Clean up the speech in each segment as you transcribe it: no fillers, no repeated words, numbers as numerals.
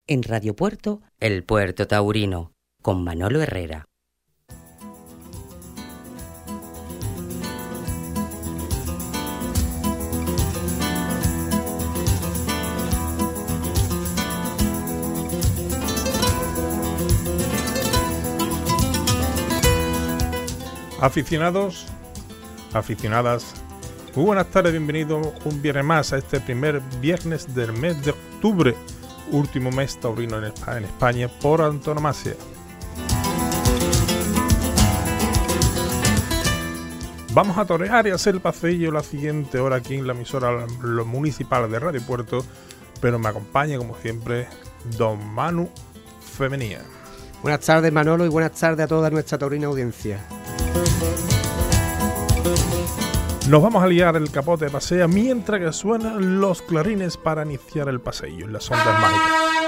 En Radio Puerto, El Puerto Taurino, con Manolo Herrera. Aficionados, aficionadas, muy buenas tardes, bienvenidos un viernes más a este primer viernes del mes de octubre, último mes taurino en España por antonomasia. Vamos a torear y hacer el paseillo la siguiente hora aquí en la emisora municipal de Radio Puerto, pero me acompaña como siempre don Manu Femenía. Buenas tardes, Manolo, y buenas tardes a toda nuestra taurina audiencia. Nos vamos a liar el capote de pasea mientras que suenan los clarines para iniciar el paseillo en las ondas mágicas.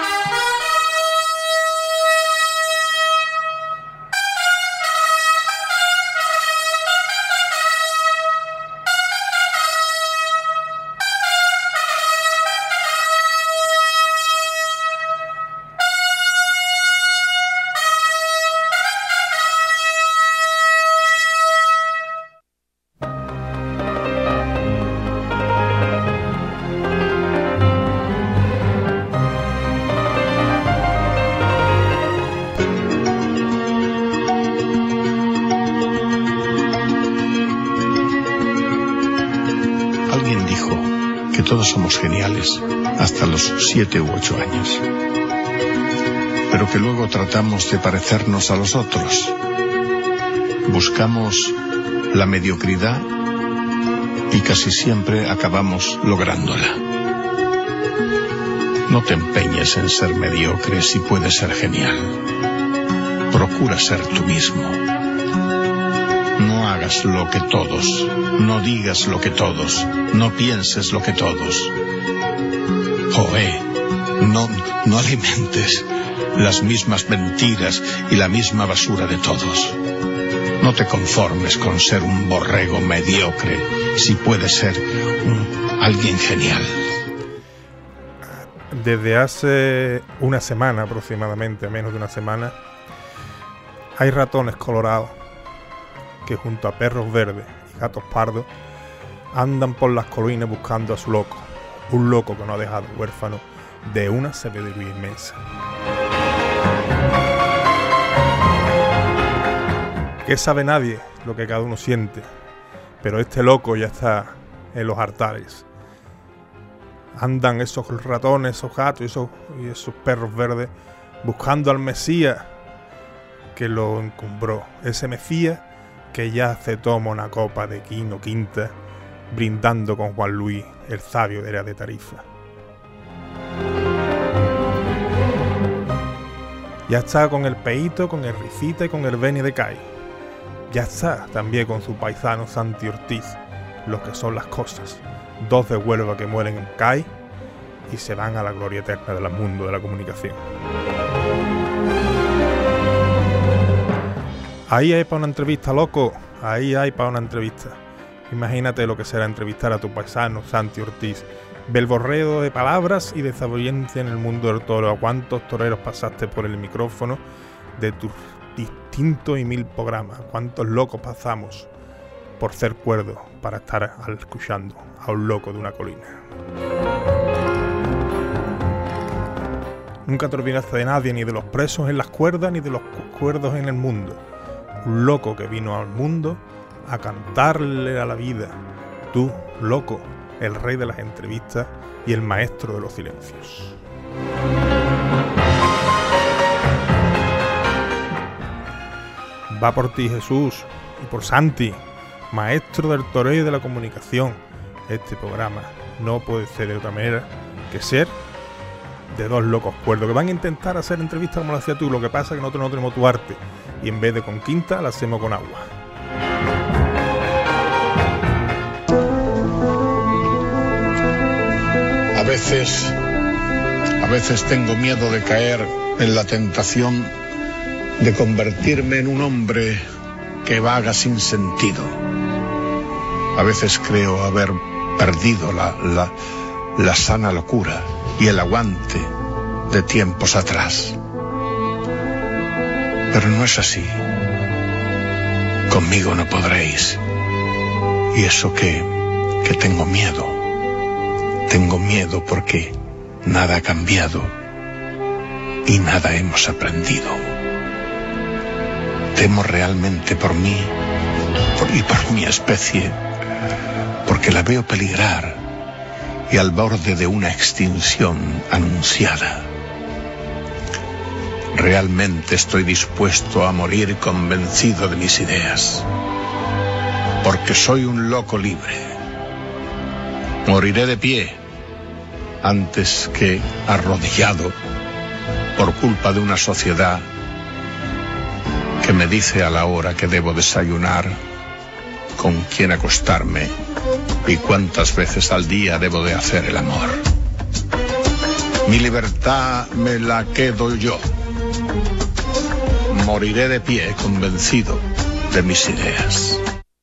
Todos somos geniales hasta los 7 u 8 años, pero que luego tratamos de parecernos a los otros. Buscamos la mediocridad y casi siempre acabamos lográndola. No te empeñes en ser mediocre si puedes ser genial. Procura ser tú mismo. No hagas lo que todos, no digas lo que todos, no pienses lo que todos. No alimentes las mismas mentiras y la misma basura de todos. No te conformes con ser un borrego mediocre si puedes ser alguien genial. Desde hace una semana aproximadamente, menos de una semana, hay ratones colorados que junto a perros verdes y gatos pardos andan por las colinas buscando a su loco, un loco que no ha dejado huérfano de una sabiduría inmensa. Que sabe nadie lo que cada uno siente, pero este loco ya está en los altares. Andan esos ratones, esos gatos y esos perros verdes buscando al Mesías que lo encumbró, ese Mesías que ya se toma una copa de quino quinta, brindando con Juan Luis, el sabio de la de Tarifa. Ya está con el Peito, con el Risita y con el Beni de Cai. Ya está también con su paisano Santi Ortiz, lo que son las cosas. 2 de Huelva que mueren en Cai y se van a la gloria eterna del mundo de la comunicación. Ahí hay para una entrevista, loco. Ahí hay para una entrevista. Imagínate lo que será entrevistar a tu paisano Santi Ortiz. Belborreo de palabras y de sabiduría en el mundo del toro. ¿A cuántos toreros pasaste por el micrófono de tus distintos y 1000 programas? ¿A cuántos locos pasamos por ser cuerdos para estar escuchando a un loco de una colina? Nunca te olvidaste de nadie, ni de los presos en las cuerdas, ni de los cuerdos en el mundo. Un loco que vino al mundo a cantarle a la vida. Tú, loco, el rey de las entrevistas y el maestro de los silencios. Va por ti, Jesús, y por Santi, maestro del toreo y de la comunicación. Este programa no puede ser de otra manera que ser de 2 locos cuerdos que van a intentar hacer entrevistas como lo hacías tú. Lo que pasa es que nosotros no tenemos tu arte y en vez de con quinta la hacemos con agua. A veces tengo miedo de caer en la tentación de convertirme en un hombre que vaga sin sentido. A veces creo haber perdido la sana locura y el aguante de tiempos atrás. Pero no es así. Conmigo no podréis. Y eso que tengo miedo. Tengo miedo porque nada ha cambiado y nada hemos aprendido. Temo realmente por mí y por mi especie, porque la veo peligrar y al borde de una extinción anunciada. Realmente estoy dispuesto a morir convencido de mis ideas, porque soy un loco libre. Moriré de pie antes que arrodillado por culpa de una sociedad que me dice a la hora que debo desayunar, con quién acostarme y cuántas veces al día debo de hacer el amor. Mi libertad me la quedo yo. Moriré de pie convencido de mis ideas.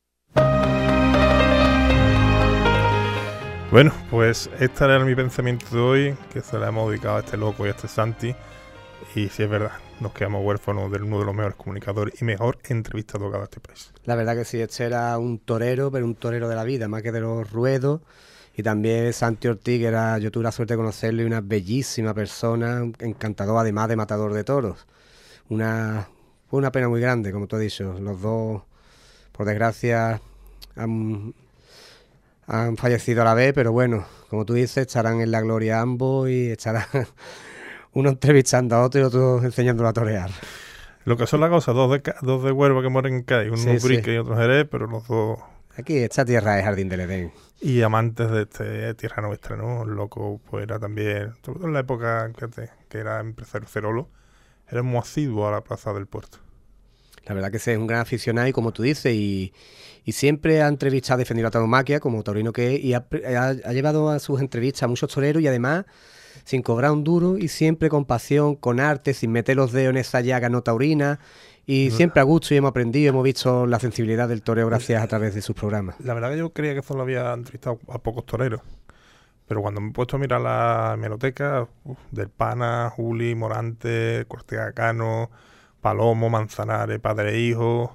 Bueno, pues este era mi pensamiento de hoy, que se le hemos dedicado a este loco y a este Santi. Y si es verdad, nos quedamos huérfanos de uno de los mejores comunicadores y mejor entrevistador de este país. La verdad que sí, este era un torero, pero un torero de la vida, más que de los ruedos. Y también Santi Ortiz, que yo tuve la suerte de conocerlo, y una bellísima persona, encantador, además de matador de toros. Fue una pena muy grande, como tú has dicho. Los dos, por desgracia, han fallecido a la vez, pero bueno, como tú dices, estarán en la gloria ambos y estarán uno entrevistando a otro y otro enseñándolo a torear. Lo que son las cosas, dos de Huelva que mueren en Cádiz, uno Brique y otro Jerez, pero los dos... Aquí esta tierra es Jardín del Edén. Y amantes de tierra nuestra, ¿no? El loco pues era también, sobre todo en la época que era empresario Cerolo, era muy asiduo a la plaza del puerto. La verdad que sí, es un gran aficionado y como tú dices, y siempre ha entrevistado, ha defendido la tauromaquia como taurino que es, y ha llevado a sus entrevistas a muchos toreros y además sin cobrar un duro y siempre con pasión, con arte, sin meter los dedos en esa llaga no taurina y siempre a gusto y hemos aprendido, hemos visto la sensibilidad del toreo gracias a través de sus programas. La verdad que yo creía que solo había entrevistado a pocos toreros, pero cuando me he puesto a mirar la hemeroteca, del Pana, Juli, Morante, Cortega Cano, Palomo, Manzanares, Padre e Hijo,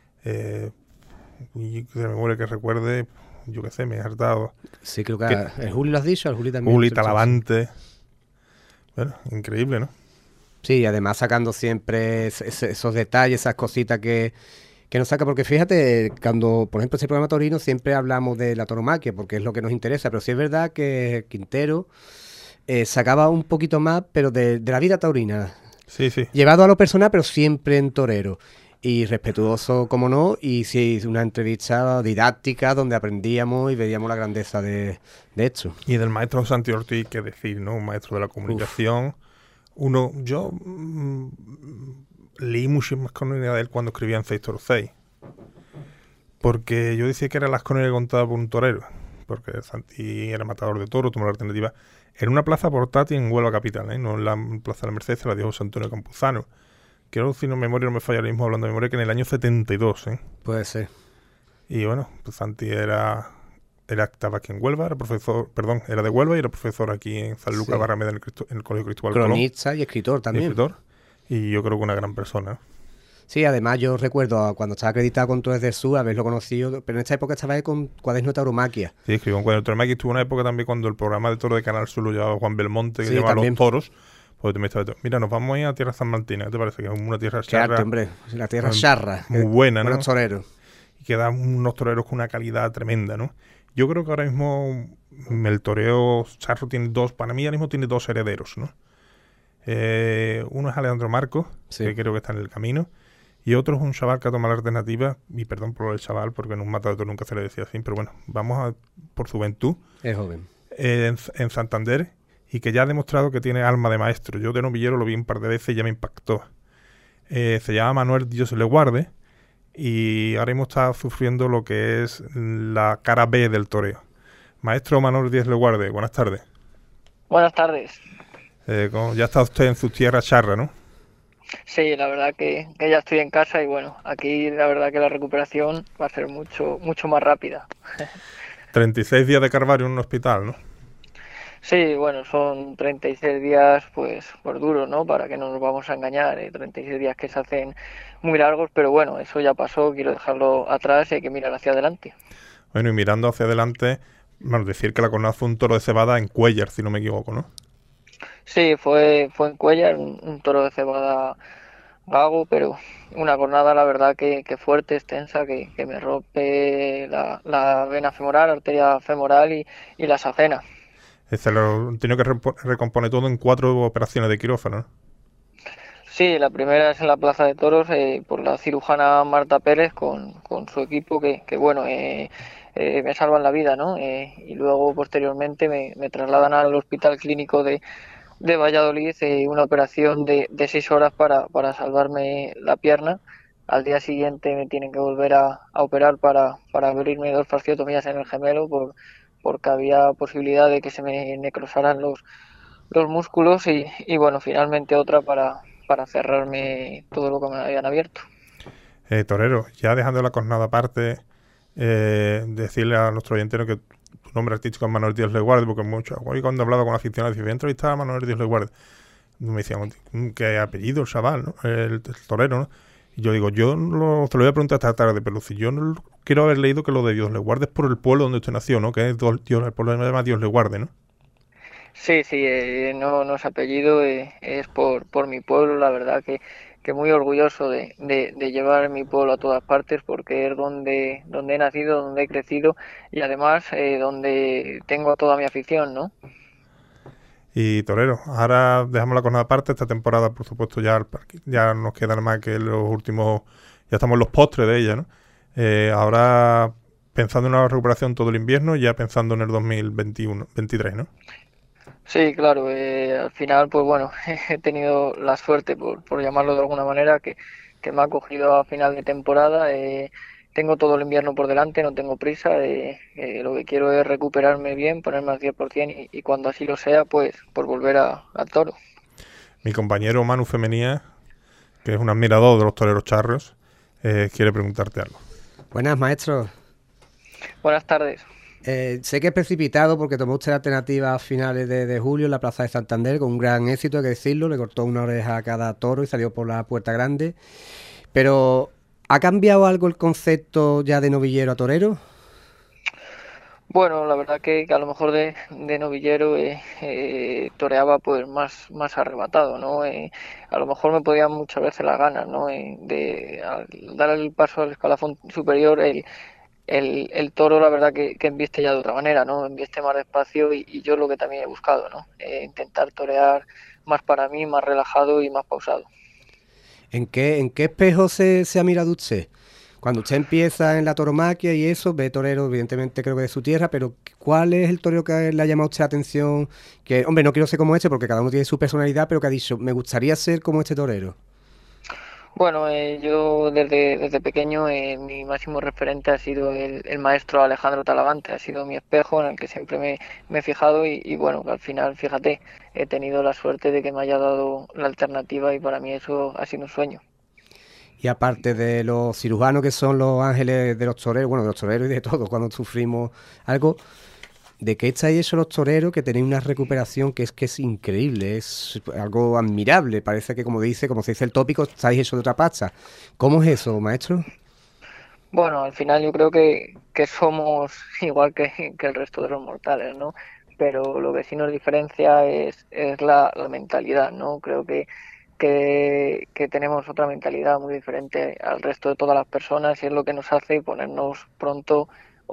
y de memoria que recuerde, yo qué sé, me he hartado. Sí, creo que el Juli lo has dicho, el Juli también. Juli, Talavante. Bueno, increíble, ¿no? Sí, además sacando siempre esos detalles, esas cositas que nos saca, porque fíjate, cuando, por ejemplo, ese programa taurino siempre hablamos de la tauromaquia, porque es lo que nos interesa, pero sí es verdad que Quintero sacaba un poquito más, pero de la vida taurina. Sí, sí. Llevado a lo personal, pero siempre en torero. Y respetuoso, como no, y sí, una entrevista didáctica donde aprendíamos y veíamos la grandeza de esto. Y del maestro Santi Ortiz, qué decir, ¿no? Un maestro de la comunicación. Yo leí muchísimas crónicas de él cuando escribía en 6 porque yo decía que eran las crónicas contadas por un torero, porque Santi era matador de toros, tomó la alternativa. Era una plaza portátil en Huelva capital, no en la Plaza de la Merced, se la dio José Antonio Campuzano. Quiero, si no memoria no me falla ahora mismo hablando de memoria, que en el año 72, Puede ser. Y bueno, pues Santi estaba aquí en Huelva, era de Huelva y era profesor aquí en San Lucas Barrameda en el Colegio Cristóbal Colón. Cronista y escritor también. Y yo creo que una gran persona. Sí, además yo recuerdo cuando estaba acreditado con Torres del Sur, haberlo conocido, pero en esta época estaba con Cuaderno de Tauromaquia. Sí, escribió un Cuaderno de Tauromaquia. Estuvo una época también cuando el programa de toro de Canal Sur lo llevaba Juan Belmonte, que llevaba los toros. Pues mira, nos vamos a ir a Tierra San Martín, ¿qué te parece? Que es una tierra charra. Hombre, la tierra charra. Muy buena, ¿no? Buenos toreros. Y que dan unos toreros con una calidad tremenda, ¿no? Yo creo que ahora mismo el toreo charro tiene para mí ahora mismo tiene dos herederos, ¿no? Uno es Alejandro Marcos, que creo que está en el camino, y otro es un chaval que ha tomado la alternativa, y perdón por el chaval, porque en un matador nunca se le decía así, pero bueno, vamos por su juventud. Es joven. En Santander, y que ya ha demostrado que tiene alma de maestro. Yo de novillero lo vi un par de veces y ya me impactó. Se llama Manuel Dios le guarde, y ahora mismo está sufriendo lo que es la cara B del toreo. Maestro Manuel Dios le guarde, buenas tardes. Buenas tardes. Ya está usted en su tierra charra, ¿no? Sí, la verdad que ya estoy en casa y bueno, aquí la verdad que la recuperación va a ser mucho más rápida. 36 días de calvario en un hospital, ¿no? Sí, bueno, son 36 días pues duros, ¿no? Para que no nos vamos a engañar, 36 días que se hacen muy largos, pero bueno, eso ya pasó, quiero dejarlo atrás y hay que mirar hacia adelante. Bueno, y mirando hacia adelante, bueno, decir que la cornada fue un toro de cebada en Cuéllar, si no me equivoco, ¿no? Sí, fue en Cuéllar, un toro de cebada vago, pero una jornada la verdad que fuerte, extensa, que me rompe la vena femoral, la arteria femoral y la sacena. Se lo han tenido que recomponer todo en 4 operaciones de quirófano, ¿no? Sí, la primera es en la Plaza de Toros por la cirujana Marta Pérez con su equipo que bueno, me salvan la vida, ¿no? Y luego posteriormente me trasladan al Hospital Clínico de Valladolid, una operación de 6 horas para salvarme la pierna. Al día siguiente me tienen que volver a operar para abrirme 2 fasciotomías en el gemelo porque había posibilidad de que se me necrosaran los músculos y bueno, finalmente otra para cerrarme todo lo que me habían abierto. Torero, ya dejando la cornada aparte, decirle a nuestro oyentero que tu nombre artístico es Manuel Díaz Leguarde, porque hoy cuando hablaba con aficionados decía, voy a entrevistar a Manuel Díaz Leguarde. Me decían, ¿qué apellido el chaval, ¿no? El torero, ¿no? Y yo digo, te lo voy a preguntar esta tarde, pero si yo no quiero haber leído que lo de Dios le guarde es por el pueblo donde usted nació, ¿no? Que es Dios, el pueblo de Dios le guarde, ¿no? Sí, sí, no es apellido, es por mi pueblo, la verdad que muy orgulloso de llevar mi pueblo a todas partes porque es donde he nacido, donde he crecido y además donde tengo a toda mi afición, ¿no? Y torero, ahora dejamos la cornada aparte, esta temporada por supuesto ya nos quedan más que los últimos, ya estamos en los postres de ella, ¿no? Ahora pensando en una recuperación todo el invierno, ya pensando en el 2021-23, ¿no? Sí, claro, al final, pues bueno, he tenido la suerte, por llamarlo de alguna manera, que me ha cogido a final de temporada. Tengo todo el invierno por delante, no tengo prisa. Lo que quiero es recuperarme bien, ponerme al 100% y cuando así lo sea, pues volver al toro. Mi compañero Manu Femenía, que es un admirador de los toreros charros, quiere preguntarte algo. Buenas, maestro. Buenas tardes. Sé que es precipitado porque tomó usted la alternativa a finales de julio en la Plaza de Santander con un gran éxito, hay que decirlo. Le cortó una oreja a cada toro y salió por la puerta grande. Pero, ¿ha cambiado algo el concepto ya de novillero a torero? Bueno, la verdad que a lo mejor de novillero toreaba pues más arrebatado, ¿no? A lo mejor me podían muchas veces las ganas, ¿no? Al dar el paso al escalafón superior, el toro la verdad que embiste ya de otra manera, ¿no? Embiste más despacio y yo lo que también he buscado, ¿no? Intentar torear más para mí, más relajado y más pausado. ¿En qué espejo se ha mirado usted? Cuando usted empieza en la tauromaquia y eso, ve torero, evidentemente creo que de su tierra, pero ¿cuál es el torero que le ha llamado a usted la atención? Que, hombre, no quiero ser como este porque cada uno tiene su personalidad, pero que ha dicho, me gustaría ser como este torero. Bueno, yo desde pequeño mi máximo referente ha sido el maestro Alejandro Talavante, ha sido mi espejo en el que siempre me he fijado y bueno, que al final, fíjate, he tenido la suerte de que me haya dado la alternativa y para mí eso ha sido un sueño. Y aparte de los cirujanos que son los ángeles de los toreros, bueno, de los toreros y de todo, cuando sufrimos algo, ¿de qué estáis eso los toreros que tenéis una recuperación que es increíble, es algo admirable? Parece que como se dice el tópico, estáis eso de otra pasta. ¿Cómo es eso, maestro? Bueno, al final yo creo que somos igual que el resto de los mortales, ¿no? Pero lo que sí nos diferencia es la mentalidad, ¿no? Creo que tenemos otra mentalidad muy diferente al resto de todas las personas y es lo que nos hace ponernos pronto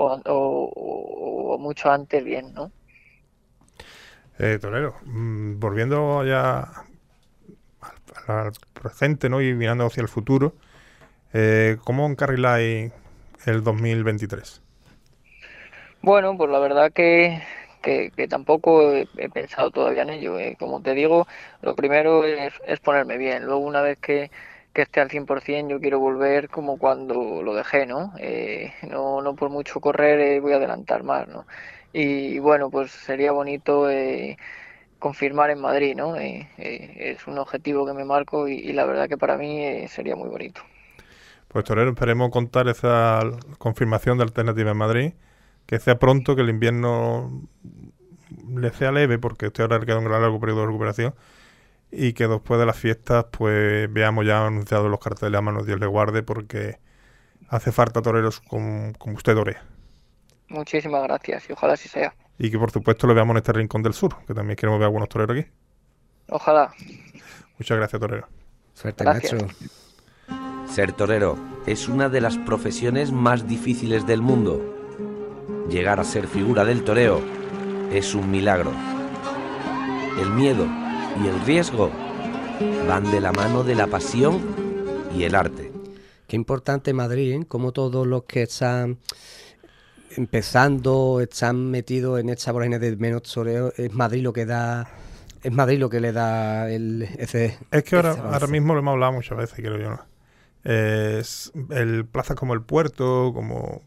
o mucho antes bien, ¿no? Torero, volviendo ya al presente, ¿no? Y mirando hacia el futuro, ¿cómo encarriláis el 2023? Bueno, pues la verdad que tampoco he pensado todavía en ello. Como te digo, lo primero es ponerme bien. Luego, una vez que esté al 100%, yo quiero volver como cuando lo dejé, ¿no? No por mucho correr voy a adelantar más, ¿no? Y bueno, pues sería bonito confirmar en Madrid, ¿no? Es un objetivo que me marco y la verdad que para mí sería muy bonito. Pues torero, esperemos contar esa confirmación de Alternativa en Madrid, que sea pronto, que el invierno le sea leve, porque este ahora queda un largo periodo de recuperación, y que después de las fiestas pues veamos ya anunciados los carteles a mano Dios le guarde, porque hace falta toreros como usted torea. Muchísimas gracias y ojalá así sea. Y que por supuesto lo veamos en este rincón del sur, que también queremos ver algunos toreros aquí. Ojalá. Muchas gracias, torero. Suerte, Gracias. Nacho. Ser torero es una de las profesiones más difíciles del mundo. Llegar a ser figura del toreo es un milagro. El miedo y el riesgo van de la mano de la pasión y el arte. Qué importante Madrid, ¿eh? Como todos los que están empezando, están metidos en esta vorágine de menos toreo, es Madrid lo que da... Es Madrid lo que le da ese... Es que ese avance. ahora mismo lo hemos hablado muchas veces, creo yo, ¿no? Es plazas como el Puerto, como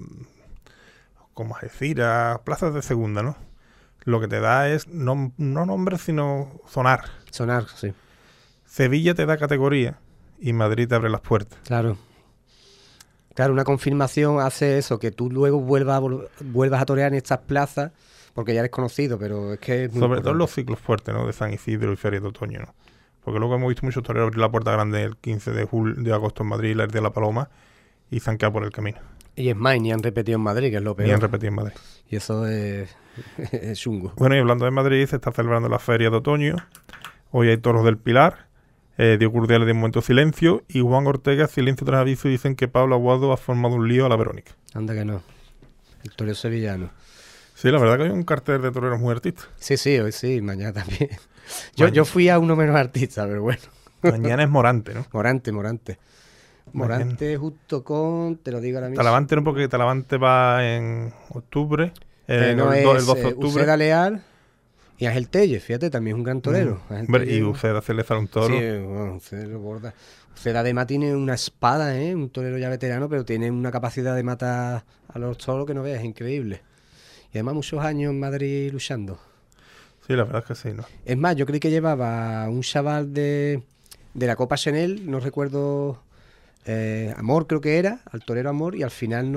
Algeciras, plazas de segunda, ¿no? Lo que te da es no nombres, sino sonar. Sonar, sí. Sevilla te da categoría y Madrid te abre las puertas. Claro. Claro, una confirmación hace eso, que tú luego vuelvas a torear en estas plazas, porque ya eres conocido, pero es que... Es muy Sobre todo en importante. los ciclos fuertes, ¿no? De San Isidro y Feria de Otoño, ¿no? Porque luego hemos visto muchos toreros abrir la puerta grande el 15 de agosto en Madrid, la de la Paloma, y se han quedado por el camino. Y es más, ni han repetido en Madrid, que es lo Y han peor. repetido en Madrid. Y eso es chungo. Bueno, y hablando de Madrid, se está celebrando la Feria de Otoño. Hoy hay toros del Pilar. Diego Urdiales de Momento Silencio. Y Juan Ortega, silencio tras aviso, y dicen que Pablo Aguado ha formado un lío a la Verónica. Anda que no. El toreo sevillano. Sí, la verdad que hay un cartel de toreros muy artistas. Sí, hoy sí, mañana también. Mañana. Yo fui a uno menos artista, pero bueno. Mañana es Morante, ¿no? Morante. Mañana. Morante justo con, te lo digo ahora mismo. Talavante no, porque Talavante va en octubre. No el es 12 de octubre. Uceda Leal y Ángel Tellez, fíjate, también es un gran torero. Ángel Hombre, y Tellez- Uceda se le sale un toro. Sí, bueno, Uceda lo borda. Uceda además tiene una espada, un torero ya veterano, pero tiene una capacidad de matar a los toros que no veas, es increíble. Y además muchos años en Madrid luchando. Sí, la verdad es que sí, ¿no? Es más, yo creí que llevaba un chaval de la Copa Chanel, no recuerdo, Amor creo que era, al torero Amor, y al final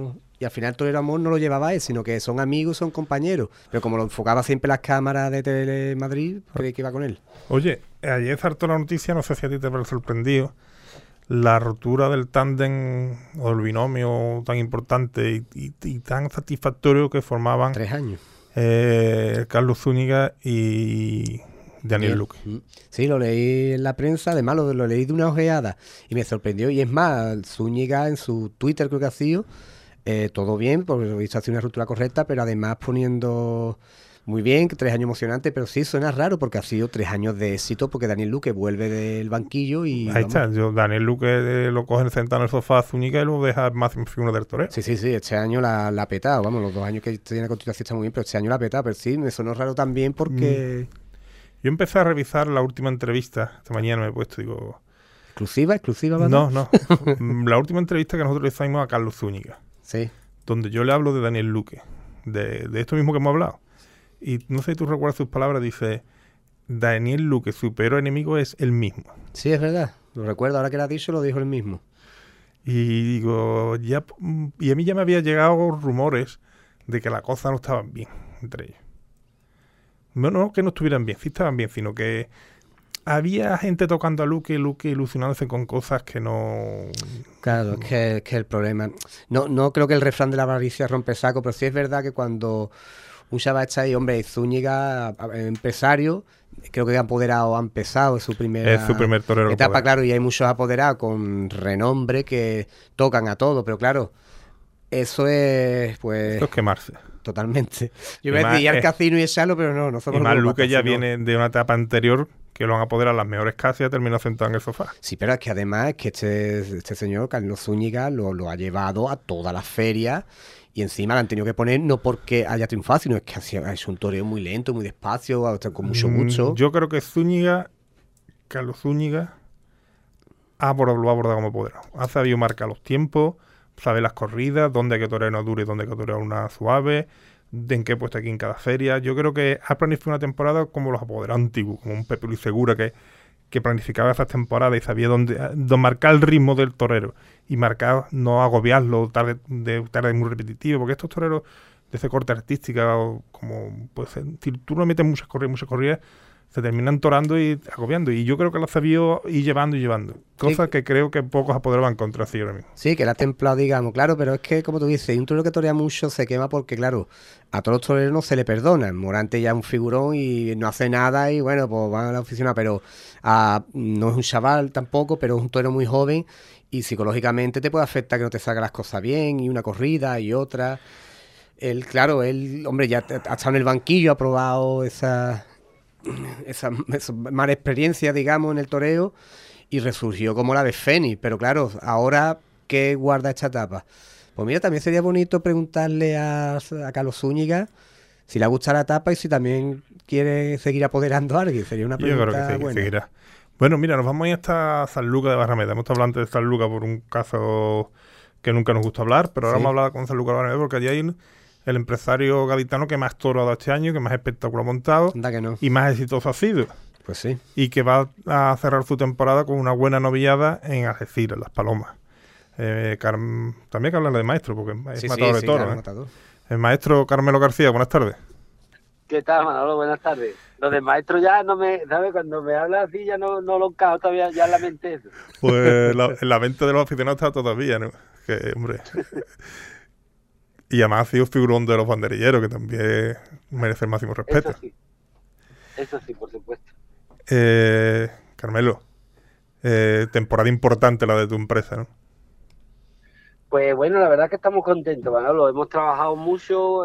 el torero Amor no lo llevaba él, sino que son amigos, son compañeros. Pero como lo enfocaba siempre las cámaras de Telemadrid, creí que iba con él. Oye, ayer saltó la noticia, no sé si a ti te habrá sorprendido, la rotura del tándem o del binomio tan importante y tan satisfactorio que formaban 3 años. Carlos Zúñiga y Daniel Bien. Luque. Sí, lo leí en la prensa, además lo leí de una ojeada y me sorprendió. Y es más, Zúñiga en su Twitter creo que ha sido, todo bien, porque lo he visto hacer una ruptura correcta, pero además poniendo muy bien, 3 años emocionantes, pero sí suena raro porque ha sido 3 años de éxito, porque Daniel Luque vuelve del banquillo y... Ahí vamos. está, Daniel Luque lo coge sentado en el sofá a Zúñiga y lo deja máximo figura del toreo. Sí, este año la ha petado, vamos, los 2 años que tiene a continuación está muy bien, pero este año la ha petado, pero sí, me sonó raro también porque... Yo empecé a revisar la última entrevista, esta mañana me he puesto, digo... ¿Exclusiva, ¿va? No. La última entrevista que nosotros le hicimos a Carlos Zúñiga, Sí. donde yo le hablo de Daniel Luque, de esto mismo que hemos hablado. Y no sé si tú recuerdas sus palabras, dice, Daniel Luque, su peor enemigo es el mismo. Sí, es verdad, lo recuerdo, ahora que lo ha dicho lo dijo él mismo. Y digo, y a mí ya me había llegado rumores de que la cosa no estaban bien entre ellos. No que no estuvieran bien, sí estaban bien, sino que había gente tocando a Luque ilusionándose con cosas que no... Claro, es que el problema... No creo que el refrán de la avaricia rompe saco, pero sí es verdad que cuando un chaval está ahí, hombre, Zúñiga, empresario, creo que ha empezado, es su primera Es su primer torero etapa, apoderado. claro, y hay muchos apoderados con renombre que tocan a todo, pero claro, eso es, pues, Esto es quemarse. totalmente. Yo Y iba a más, decir ir al casino y echarlo, pero no somos Y más los Luque ya patas, sino- viene de una etapa anterior que lo han apoderado las mejores casas y ha terminado sentado en el sofá. Sí, pero es que además es que este señor, Carlos Zúñiga, lo ha llevado a todas las ferias y encima le han tenido que poner no porque haya triunfado, sino es que es un toreo muy lento, muy despacio, con mucho gusto. Yo creo que Carlos Zúñiga lo ha abordado como apoderado. Ha sabido marcar los tiempos, sabe las corridas, dónde hay que torear una dura y dónde hay que torear una suave, en qué puesto aquí en cada feria. Yo creo que ha planificado una temporada como los apoderados antiguos, como un Pepe Luis Segura que planificaba esas temporadas y sabía dónde marcar el ritmo del torero y marcar, no agobiarlo, tarde muy repetitivo, porque estos toreros ese corte artística, o como pues si tú no metes muchas corridas, se terminan torando y agobiando. Y yo creo que lo ha sabido ir llevando y llevando. Cosa Sí. que creo que pocos apoderados van a encontrar así ahora mismo. Sí, que la ha templado, digamos, claro, pero es que, como tú dices, un torero que torea mucho se quema porque, claro, a todos los toreros no se le perdonan. Morante ya es un figurón y no hace nada y, bueno, pues van a la oficina, pero no es un chaval tampoco, pero es un torero muy joven y psicológicamente te puede afectar que no te salgan las cosas bien y una corrida y otra. Él, claro, él, hombre, ya ha estado en el banquillo, ha probado esa mala experiencia, digamos, en el toreo y resurgió como la de Fénix. Pero claro, ahora, ¿qué guarda esta etapa? Pues mira, también sería bonito preguntarle a Carlos Zúñiga si le gusta la etapa y si también quiere seguir apoderando a alguien. Sería una Yo creo pregunta que sí, que buena. seguirá. Bueno, mira, nos vamos a ir hasta Sanlúcar de Barrameda. Hemos estado hablando de Sanlúcar por un caso que nunca nos gusta hablar, pero ahora Sí. vamos a hablar con Sanlúcar de Barrameda porque allí hay el empresario gaditano que más toro ha dado este año, que más espectáculo ha montado Anda que no. y más exitoso ha sido. Pues sí. Y que va a cerrar su temporada con una buena novillada en Algeciras, Las Palomas. También hay que hablarle de maestro, porque es Sí, matador sí, de toro. claro, ¿eh? matador. El maestro Carmelo García, buenas tardes. ¿Qué tal, Manolo? Buenas tardes. Lo de maestro ya no me, ¿sabes? Cuando me hablas así ya no lo encajo todavía, ya en la mente eso. Pues en la mente de los aficionados está todavía, ¿no? Que, hombre. Y además ha sido figurón de los banderilleros, que también merece el máximo respeto. Eso sí, por supuesto. Carmelo, temporada importante la de tu empresa, ¿no? Pues bueno, la verdad es que estamos contentos, Manolo. Hemos trabajado mucho,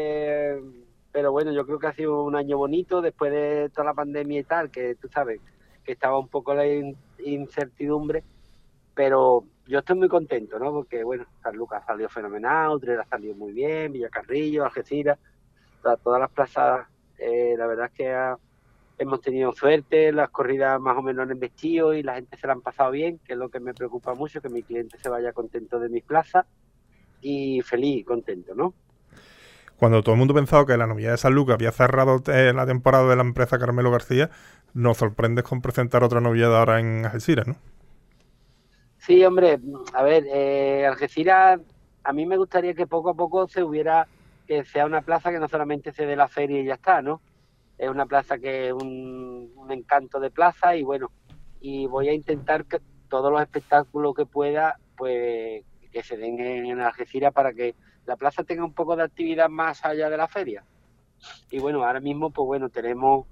pero bueno, yo creo que ha sido un año bonito después de toda la pandemia y tal, que tú sabes, que estaba un poco la incertidumbre, pero yo estoy muy contento, ¿no? Porque bueno, San Lucas salió fenomenal, Utrera salió muy bien, Villacarrillo, Algeciras, todas las plazas, la verdad es que hemos tenido suerte, las corridas más o menos han embestido y la gente se la han pasado bien, que es lo que me preocupa mucho, que mi cliente se vaya contento de mis plazas y feliz y contento, ¿no? Cuando todo el mundo pensaba que la novillada de San Lucas había cerrado la temporada de la empresa Carmelo García, nos sorprendes con presentar otra novillada ahora en Algeciras, ¿no? Sí, hombre, a ver, Algeciras, a mí me gustaría que poco a poco que sea una plaza que no solamente se dé la feria y ya está, ¿no? Es una plaza que es un encanto de plaza y bueno, y voy a intentar que todos los espectáculos que pueda, pues que se den en Algeciras para que la plaza tenga un poco de actividad más allá de la feria. Y bueno, ahora mismo, pues bueno, tenemos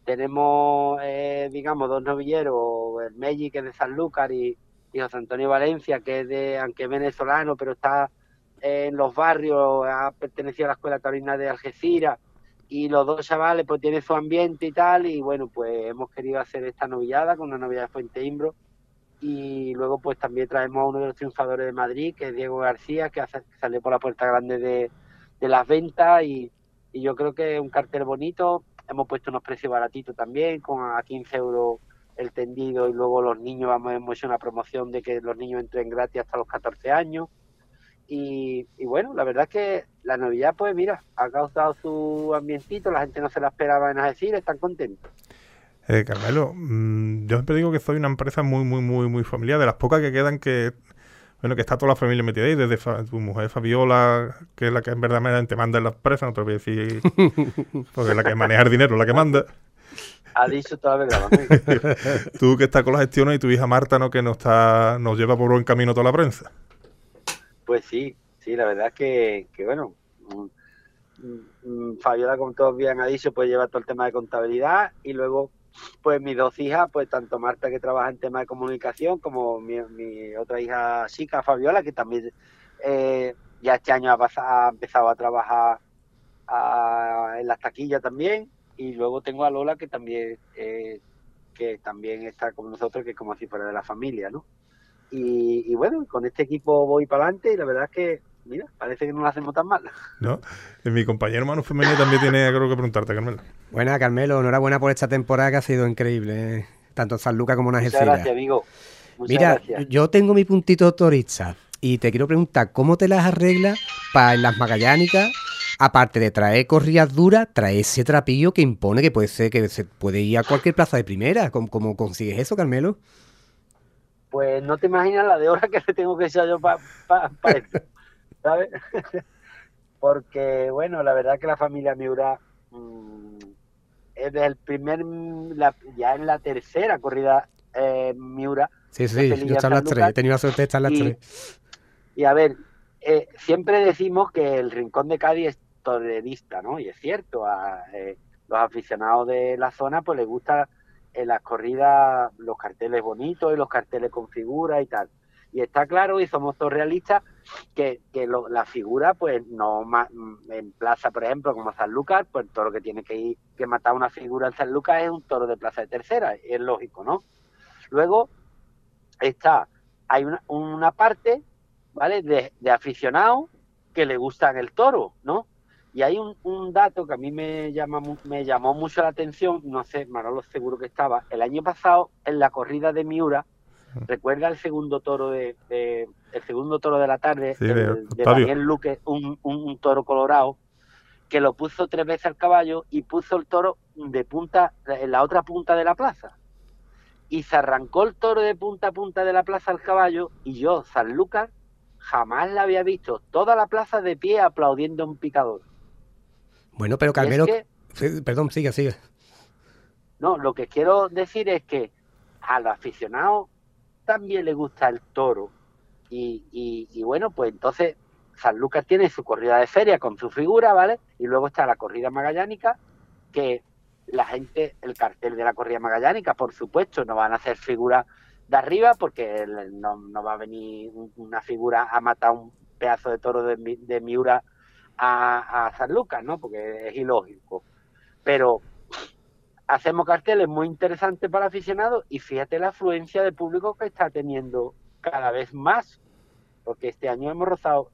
digamos, dos novilleros, el Meji, que es de Sanlúcar, y José Antonio Valencia, que es aunque es venezolano, pero está en los barrios, ha pertenecido a la Escuela Taurina de Algeciras, y los dos chavales pues tienen su ambiente y tal, y bueno, pues hemos querido hacer esta novillada con una novillada de Fuente Imbro, y luego pues también traemos a uno de los triunfadores de Madrid, que es Diego García, que salió por la puerta grande de las ventas, y yo creo que es un cartel bonito. Hemos puesto unos precios baratitos también, a 15 euros el tendido, y luego los niños, hemos hecho una promoción de que los niños entren gratis hasta los 14 años. Y bueno, la verdad es que la novillada, pues mira, ha causado su ambientito, la gente no se la esperaba en Algeciras, están contentos. Carmelo, yo siempre digo que soy una empresa muy, muy, muy, muy familiar, de las pocas que quedan que está toda la familia metida ahí, desde tu mujer Fabiola, que es la que en verdad manda en la empresa, no te voy a decir, porque es la que maneja el dinero, la que manda. Ha dicho toda la verdad, amigo. Tú que estás con las gestiones y tu hija Marta, ¿no? Que nos lleva por buen camino toda la prensa. Pues sí, la verdad es que bueno, Fabiola, como todos bien ha dicho, pues lleva todo el tema de contabilidad, y luego pues mis dos hijas, pues tanto Marta, que trabaja en tema de comunicación, como mi otra hija chica, Fabiola, que también ya este año ha empezado a trabajar en las taquillas también, y luego tengo a Lola, que también está con nosotros, que es como si fuera de la familia, ¿no? Y bueno, con este equipo voy para adelante, y la verdad es que, mira, parece que no lo hacemos tan mal. ¿No? Mi compañero Manu Femenino también tiene algo que preguntarte, Carmelo. Buena, Carmelo, enhorabuena por esta temporada que ha sido increíble, tanto en San Lucas como en Algeciras. Muchas gracias, amigo. Mira, Gracias. yo tengo mi puntito torista y te quiero preguntar, ¿cómo te las arreglas para en las magallánicas, aparte de traer corridas duras, traer ese trapillo que impone, que puede ser que se puede ir a cualquier plaza de primera? ¿Cómo consigues eso, Carmelo? Pues no te imaginas la de horas que le tengo que echar yo para eso, ¿sabes? porque, bueno, la verdad que la familia Miura es del ya en la tercera corrida Miura. Sí, yo he estado en las tres, he tenido la suerte de estar en las tres. Y a ver, siempre decimos que el Rincón de Cádiz es torerista, ¿no? Y es cierto, a los aficionados de la zona pues les gusta en las corridas los carteles bonitos y los carteles con figuras y tal. Y está claro, y somos todos realistas, que la figura, pues no en plaza, por ejemplo, como Sanlúcar, pues el toro que tiene que matar una figura en Sanlúcar es un toro de plaza de tercera, es lógico, ¿no? Luego hay una parte, ¿vale?, de aficionados que le gustan el toro, ¿no? Y hay un dato que a mí me llamó mucho la atención, no sé, Manolo seguro que estaba, el año pasado en la corrida de Miura, recuerda el segundo toro de la tarde, sí, de Daniel Luque, un toro colorado, que lo puso 3 veces al caballo y puso el toro de punta, en la otra punta de la plaza. Y se arrancó el toro de punta a punta de la plaza al caballo, y yo, Sanlúcar, jamás la había visto toda la plaza de pie aplaudiendo a un picador. Bueno, pero Carmelo, perdón, sigue. No, lo que quiero decir es que a los aficionados también les gusta el toro. Y bueno, pues entonces Sanlúcar tiene su corrida de feria con su figura, ¿vale? Y luego está la corrida magallánica, que la gente, el cartel de la corrida magallánica, por supuesto, no van a hacer figuras de arriba, porque no va a venir una figura a matar un pedazo de toro de Miura a Sanlúcar, ¿no? Porque es ilógico. Pero hacemos carteles muy interesantes para aficionados, y fíjate la afluencia de público que está teniendo cada vez más, porque este año hemos rozado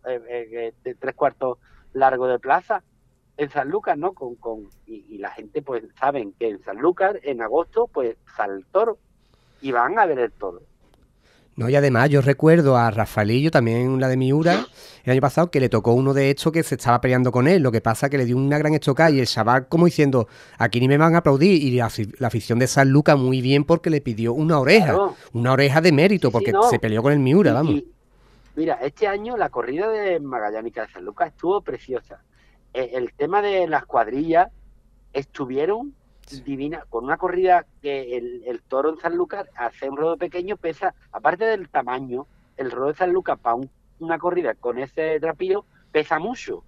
3/4 largo de plaza en Sanlúcar, ¿no? Y la gente pues saben que en Sanlúcar en agosto pues sale el toro y van a ver el toro. No, y además yo recuerdo a Rafaelillo, también la de Miura, el año pasado, que le tocó uno de estos que se estaba peleando con él. Lo que pasa que le dio una gran estocada y el chaval como diciendo, aquí ni me van a aplaudir. Y la afición de Sanlúcar muy bien, porque le pidió una oreja, claro, una oreja de mérito, porque se peleó con el Miura, vamos. Mira, este año la corrida de Magallánica de Sanlúcar estuvo preciosa. El tema de las cuadrillas estuvieron divina, con una corrida que el toro en Sanlúcar, hace un ruedo pequeño, pesa, aparte del tamaño, el ruedo de Sanlúcar para una corrida con ese trapillo pesa mucho,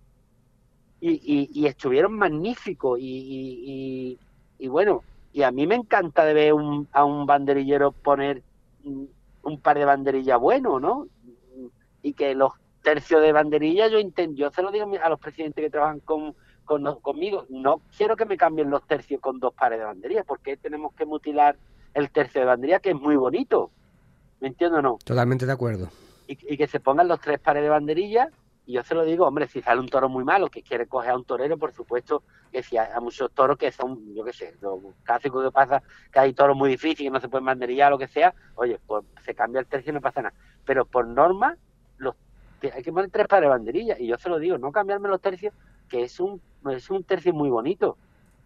y estuvieron magníficos, y bueno, y a mí me encanta de ver a un banderillero poner un par de banderillas buenos, ¿no? Y que los tercios de banderilla yo se lo digo a los presidentes que trabajan conmigo, no quiero que me cambien los tercios con 2 pares de banderillas, porque tenemos que mutilar el tercio de banderilla, que es muy bonito, ¿me entiendes o no? Totalmente de acuerdo. Y que se pongan los 3 pares de banderillas, y yo se lo digo, hombre, si sale un toro muy malo que quiere coger a un torero, por supuesto que si hay muchos toros que son, yo qué sé, lo clásico que pasa, que hay toros muy difíciles, que no se pueden banderillar, lo que sea, oye, pues se cambia el tercio y no pasa nada, pero por norma hay que poner 3 pares de banderillas, y yo se lo digo, no cambiarme los tercios, que es un tercio muy bonito,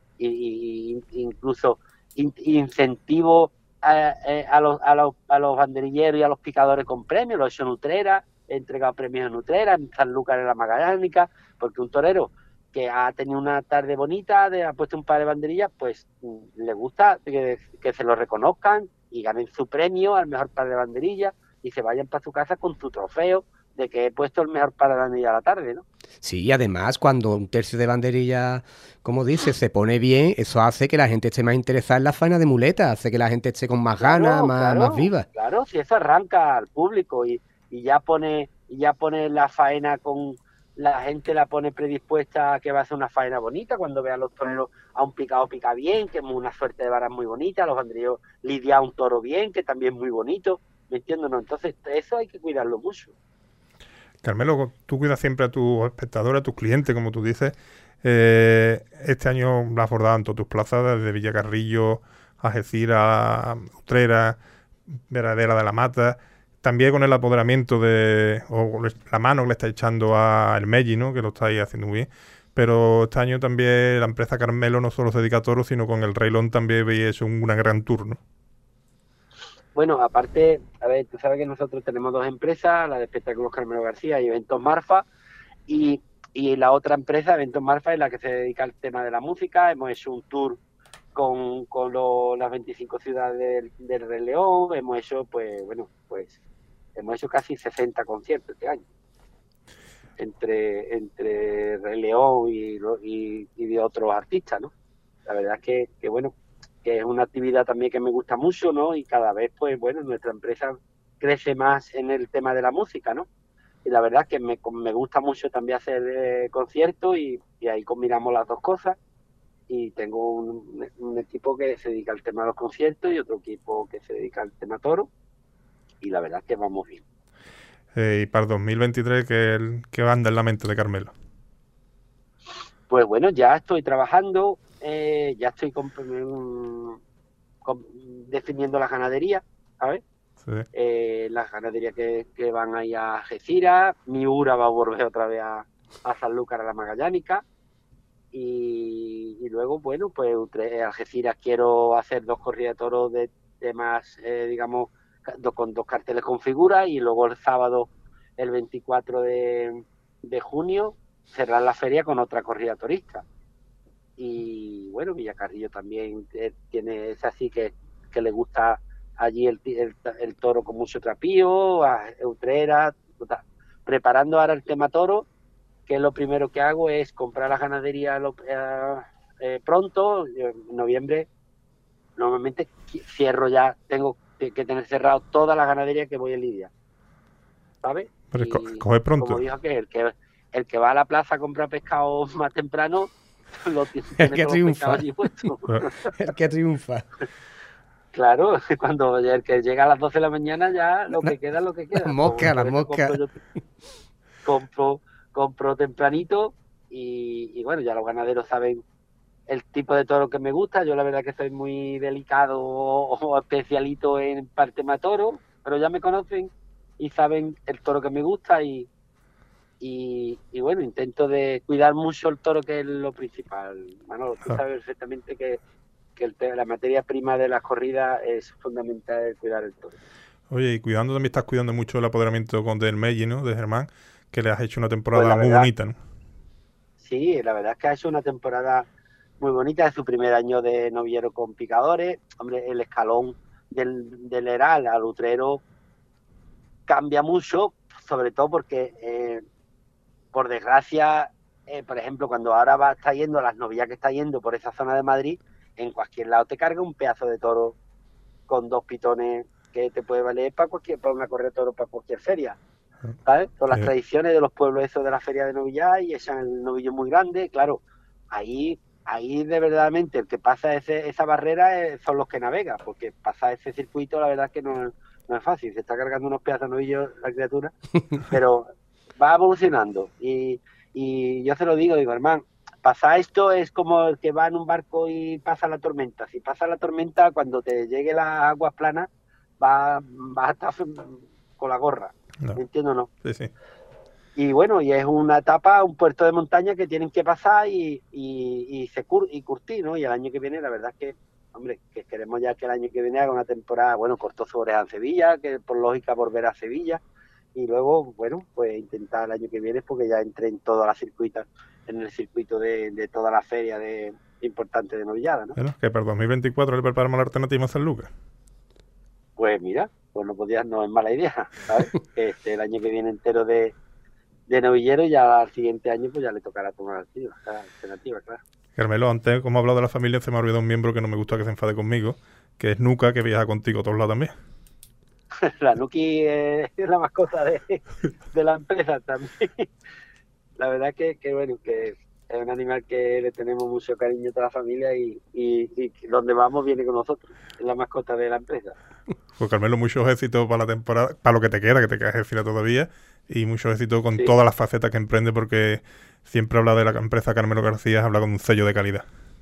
y incluso incentivo a los banderilleros y a los picadores con premios. Lo he hecho en Utrera, he entregado premios en Utrera, en Sanlúcar, en la Magallánica, porque un torero que ha tenido una tarde bonita, ha puesto un par de banderillas, pues le gusta que se lo reconozcan y ganen su premio al mejor par de banderillas y se vayan para su casa con su trofeo de que he puesto el mejor par de banderillas a la tarde, ¿no? Sí, y además cuando un tercio de banderilla, como dices, se pone bien, eso hace que la gente esté más interesada en la faena de muleta, hace que la gente esté con más ganas, más viva. Claro, si eso arranca al público y ya pone la faena con la gente, la pone predispuesta a que va a ser una faena bonita, cuando vean los toreros a un picado pica bien, que es una suerte de varas muy bonita, a los banderilleros lidiar un toro bien, que también es muy bonito, ¿me entiendes? ¿No? Entonces eso hay que cuidarlo mucho. Carmelo, tú cuidas siempre a tus espectadores, a tus clientes, como tú dices. Este año la has bordado en todas tus plazas, desde Villacarrillo, Algeciras, Utrera, Veradera de la Mata. También con el apoderamiento o la mano que le está echando a El Melli, ¿no? Que lo estáis haciendo muy bien. Pero este año también la empresa Carmelo no solo se dedica a toros, sino con el Rey León también veis eso una gran tour, ¿no? Bueno, aparte, a ver, tú sabes que nosotros tenemos 2 empresas, la de Espectáculos Carmelo García y Eventos Marfa, y Y la otra empresa, Eventos Marfa, es la que se dedica al tema de la música. Hemos hecho un tour con las 25 ciudades del Rey León. Hemos hecho, hemos hecho casi 60 conciertos este año. Entre Rey León y de otros artistas, ¿no? La verdad es que es una actividad también que me gusta mucho, ¿no? Y cada vez, nuestra empresa crece más en el tema de la música, ¿no? Y la verdad es que me gusta mucho también hacer conciertos y ahí combinamos las dos cosas. Y tengo un equipo que se dedica al tema de los conciertos y otro equipo que se dedica al tema toro. Y la verdad es que vamos bien. Y para el 2023, ¿qué anda en la mente de Carmelo? Pues bueno, ya estoy trabajando, ya estoy definiendo la ganadería, ¿sabes? Sí. Las ganaderías que van ahí a Algeciras. Miura va a volver otra vez a Sanlúcar, a la Magallánica. Y luego, Algeciras quiero hacer 2 corridas de toros de más, con 2 carteles con figuras, y luego el sábado, el 24 de junio, cerrar la feria con otra corrida torista. Y bueno, Villacarrillo también es así que le gusta allí el toro con mucho trapío, a Utrera, preparando ahora el tema toro, que lo primero que hago es comprar la ganadería pronto. En noviembre normalmente cierro ya, tengo que tener cerrado toda la ganadería que voy a lidiar, ¿sabes? Pero coge pronto. Como dijo que el que va a la plaza a comprar pescado más temprano lo tiene el que triunfa. Allí puesto. El que triunfa. Claro, cuando el que llega a las 12 de la mañana ya lo que queda es lo que queda. Las moscas. Compro tempranito y bueno, ya los ganaderos saben el tipo de toro que me gusta. Yo la verdad que soy muy delicado o especialito en parte matoro, pero ya me conocen y saben el toro que me gusta y bueno, intento de cuidar mucho el toro, que es lo principal. Manolo, tú sabes perfectamente que la materia prima de las corridas es fundamental, el cuidar el toro. Oye, y también estás cuidando mucho el apoderamiento del Melli, ¿no? De Germán, que le has hecho una temporada muy bonita, ¿no? Sí, la verdad es que ha hecho una temporada muy bonita. Es su primer año de novillero con picadores. Hombre, el escalón del Heral al Utrero cambia mucho, sobre todo porque, por desgracia, por ejemplo, cuando ahora está yendo las novillas que está yendo por esa zona de Madrid, en cualquier lado te carga un pedazo de toro con 2 pitones que te puede valer para una corrida de toro para cualquier feria, ¿sabes? Todas las tradiciones de los pueblos esos de la feria de novillar, y echan el novillo muy grande. Claro, ahí de verdaderamente el que pasa esa barrera son los que navegan, porque pasar ese circuito la verdad es que no es fácil. Se está cargando unos pedazos de novillos la criatura, pero va evolucionando. Y yo se lo digo, hermano, pasar esto es como el que va en un barco y pasa la tormenta. Si pasa la tormenta, cuando te llegue las aguas planas, va a estar con la gorra. No. ¿Me entiendo o no? Sí. Y bueno, y es una etapa, un puerto de montaña que tienen que pasar y curtir, ¿no? Y el año que viene, la verdad es que, hombre, que queremos ya que el año que viene haga una temporada, cortó su oreja en Sevilla, que por lógica volverá a Sevilla, y luego, pues intentar el año que viene, porque ya entré en todas las circuitas, en el circuito de toda la feria importante de novillada, ¿no? Bueno, que para 2024 le preparamos la alternativa a San Lucas. Pues mira, no es mala idea, ¿sabes? El año que viene entero de novillero, y ya al siguiente año pues ya le tocará tomar la alternativa, claro. Carmelo, antes, como he hablado de la familia, se me ha olvidado un miembro que no me gusta que se enfade conmigo, que es Nuca, que viaja contigo a todos lados también. La Nuki es la mascota de la empresa también. La verdad que es un animal que le tenemos mucho cariño a toda la familia y donde vamos viene con nosotros. Es la mascota de la empresa. Pues Carmelo, muchos éxitos para la temporada, para lo que te queda ejercitar todavía, y muchos éxitos con todas las facetas que emprende, porque siempre habla de la empresa Carmelo García, habla con un sello de calidad.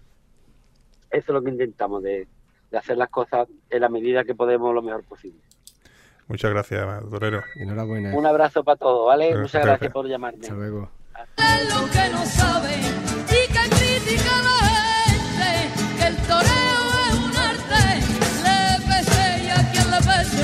Eso es lo que intentamos, de hacer las cosas en la medida que podemos lo mejor posible. Muchas gracias, torero. Enhorabuena. Un abrazo para todos, ¿vale? Muchas gracias por llamarme. Hasta luego. Lo que no sabe y que critica la gente, que el toreo es un arte, le pese y a quien le pese. La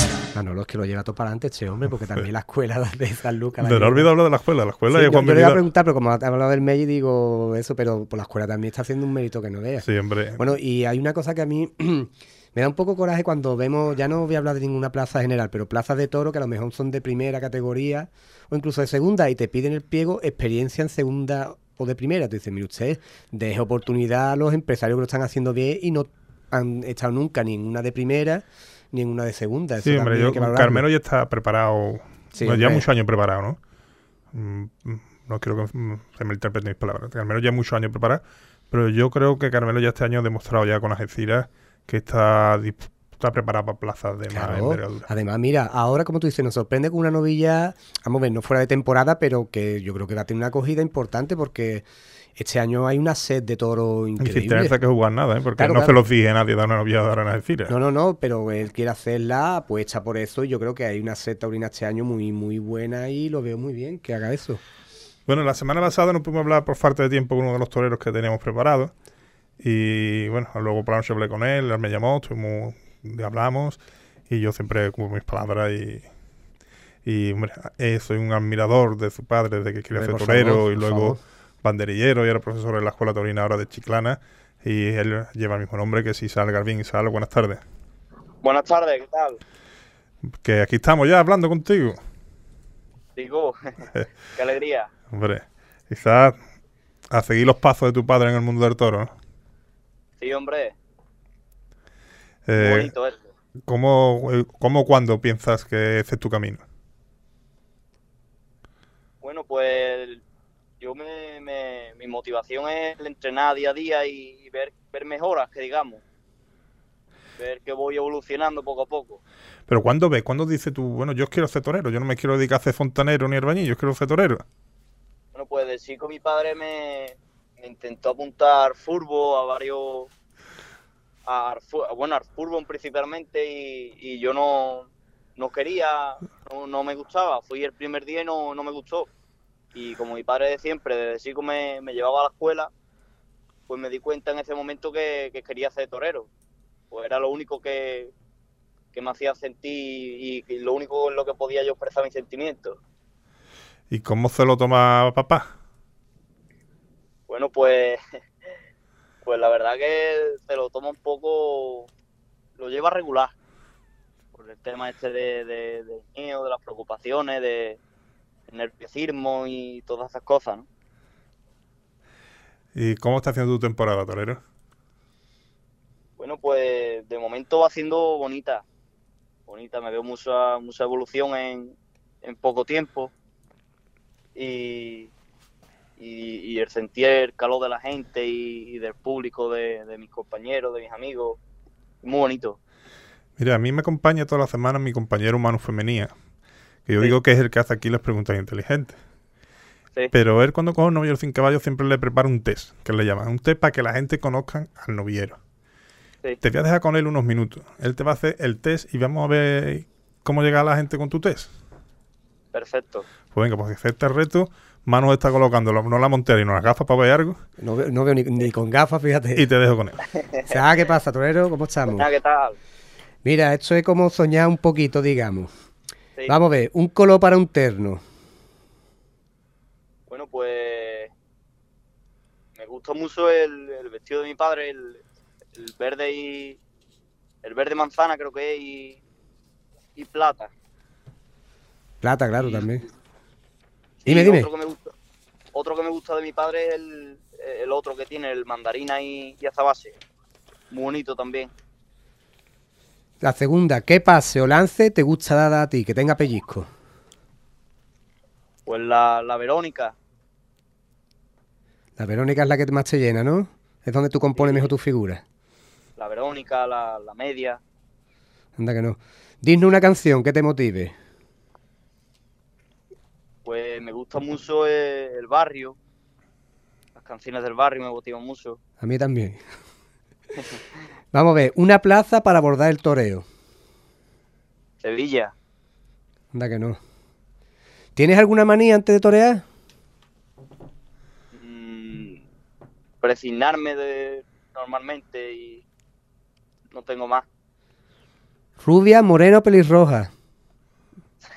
Manolo es que lo lleva todo para adelante este hombre, porque también la escuela de San Lucas... No he olvidado hablar de la escuela. La escuela Sí, de Juan yo le iba a Benito. preguntar, pero como ha hablado del Melli, digo eso, pero por la escuela también está haciendo un mérito que no veas. Sí, hombre. Bueno, y hay una cosa que a mí me da un poco coraje cuando vemos, ya no voy a hablar de ninguna plaza general, pero plazas de toro que a lo mejor son de primera categoría o incluso de segunda y te piden el pliego experiencia en segunda o de primera. Tú dices, mire usted, deje oportunidad a los empresarios que lo están haciendo bien y no han estado nunca ni en una de primera ni en una de segunda. Eso Sí, hombre, también hay que valorarlo. Carmelo ya está preparado. Sí, Bueno, ya hombre. muchos años preparado, ¿no? No quiero que se me interpreten mis palabras. Carmelo ya muchos años preparado, pero yo creo que Carmelo ya este año ha demostrado ya con Algeciras que está preparado para plazas de más Claro. envergadura. Además, mira, ahora como tú dices, nos sorprende con una novilla, vamos a ver, no fuera de temporada, pero que yo creo que va a tener una acogida importante porque este año hay una sed de toro Y sin increíble. tenerse que jugar nada, ¿eh? Porque Claro, no se claro. los dije a nadie dar una novillada ahora en Algeciras. No, pero él quiere hacerla, apuesta por eso y yo creo que hay una sed taurina este año muy, muy buena y lo veo muy bien que haga eso. Bueno, la semana pasada no pudimos hablar por falta de tiempo con uno de los toreros que teníamos preparados. Y bueno, luego por la noche hablé con él me llamó, hablamos y yo siempre cumplo mis palabras y hombre, soy un admirador de su padre desde que quería Hombre, ser por torero favor, y por luego favor. banderillero y era profesor en la escuela taurina ahora de Chiclana y él lleva el mismo nombre que Sisal Garbín. Sisal, buenas tardes. Buenas tardes, ¿qué tal? Que aquí estamos ya hablando contigo. Digo, qué alegría. Hombre, quizás a seguir los pasos de tu padre en el mundo del toro, ¿no? Sí, hombre, Eh, bonito eso. ¿Cuándo piensas que ese es tu camino? Bueno, pues yo mi motivación es el entrenar día a día y ver mejoras, que digamos. Ver que voy evolucionando poco a poco. Pero ¿cuándo ves? ¿Cuándo dices tú, bueno, yo quiero ser torero? Yo no me quiero dedicar a ser fontanero ni albañil, yo quiero ser torero. Bueno, pues de chico mi padre me intentó apuntar furbo a varios... Bueno, al fútbol principalmente y yo no quería, no me gustaba. Fui el primer día y no me gustó. Y como mi padre de siempre, desde chico me llevaba a la escuela, pues me di cuenta en ese momento que quería ser torero. Pues era lo único que me hacía sentir y lo único en lo que podía yo expresar mis sentimientos. ¿Y cómo se lo toma papá? Bueno, pues la verdad que se lo toma un poco, lo lleva regular. Por el tema este de miedo, de las preocupaciones, de nerviosismo y todas esas cosas, ¿no? ¿Y cómo está haciendo tu temporada, torero? Bueno, pues de momento va siendo bonita. Me veo mucha evolución en poco tiempo. Y el sentir el calor de la gente y del público, de mis compañeros, de mis amigos, muy bonito. Mira, a mí me acompaña toda la semana mi compañero Manu Femenía, que yo Sí. digo que es el que hace aquí las preguntas inteligentes. Sí. Pero él cuando coge un novillero sin caballo siempre le prepara un test, que le llaman, un test para que la gente conozca al novillero. Sí. Te voy a dejar con él unos minutos. Él te va a hacer el test y vamos a ver cómo llega la gente con tu test. Perfecto. Pues venga, pues este reto, Manu está colocando no la montera y no las gafas para ver algo No veo ni con gafas, fíjate. y te dejo con él. O sea, ¿qué pasa, torero? ¿Cómo estamos? Nada, ¿qué tal? Mira, esto es como soñar un poquito, digamos. Sí. Vamos a ver, un color para un terno. Bueno, pues me gustó mucho el vestido de mi padre, el verde el verde manzana creo que es y plata. Plata, claro, también. Sí, Dime. Otro que me gusta de mi padre es el otro que tiene, el mandarina y azabache. Muy bonito también. La segunda, ¿qué pase o lance te gusta dar a ti, que tenga pellizco? Pues la Verónica. La Verónica es la que más te llena, ¿no? Es donde tú compones Sí. mejor tu figura. La Verónica, la media. Anda que no. Dime una canción que te motive. Pues me gusta mucho el barrio. Las canciones del barrio me motivan mucho. A mí también. Vamos a ver, una plaza para abordar el toreo. Sevilla. Anda que no. ¿Tienes alguna manía antes de torear? Presignarme normalmente y no tengo más. Rubia, morena o pelirroja.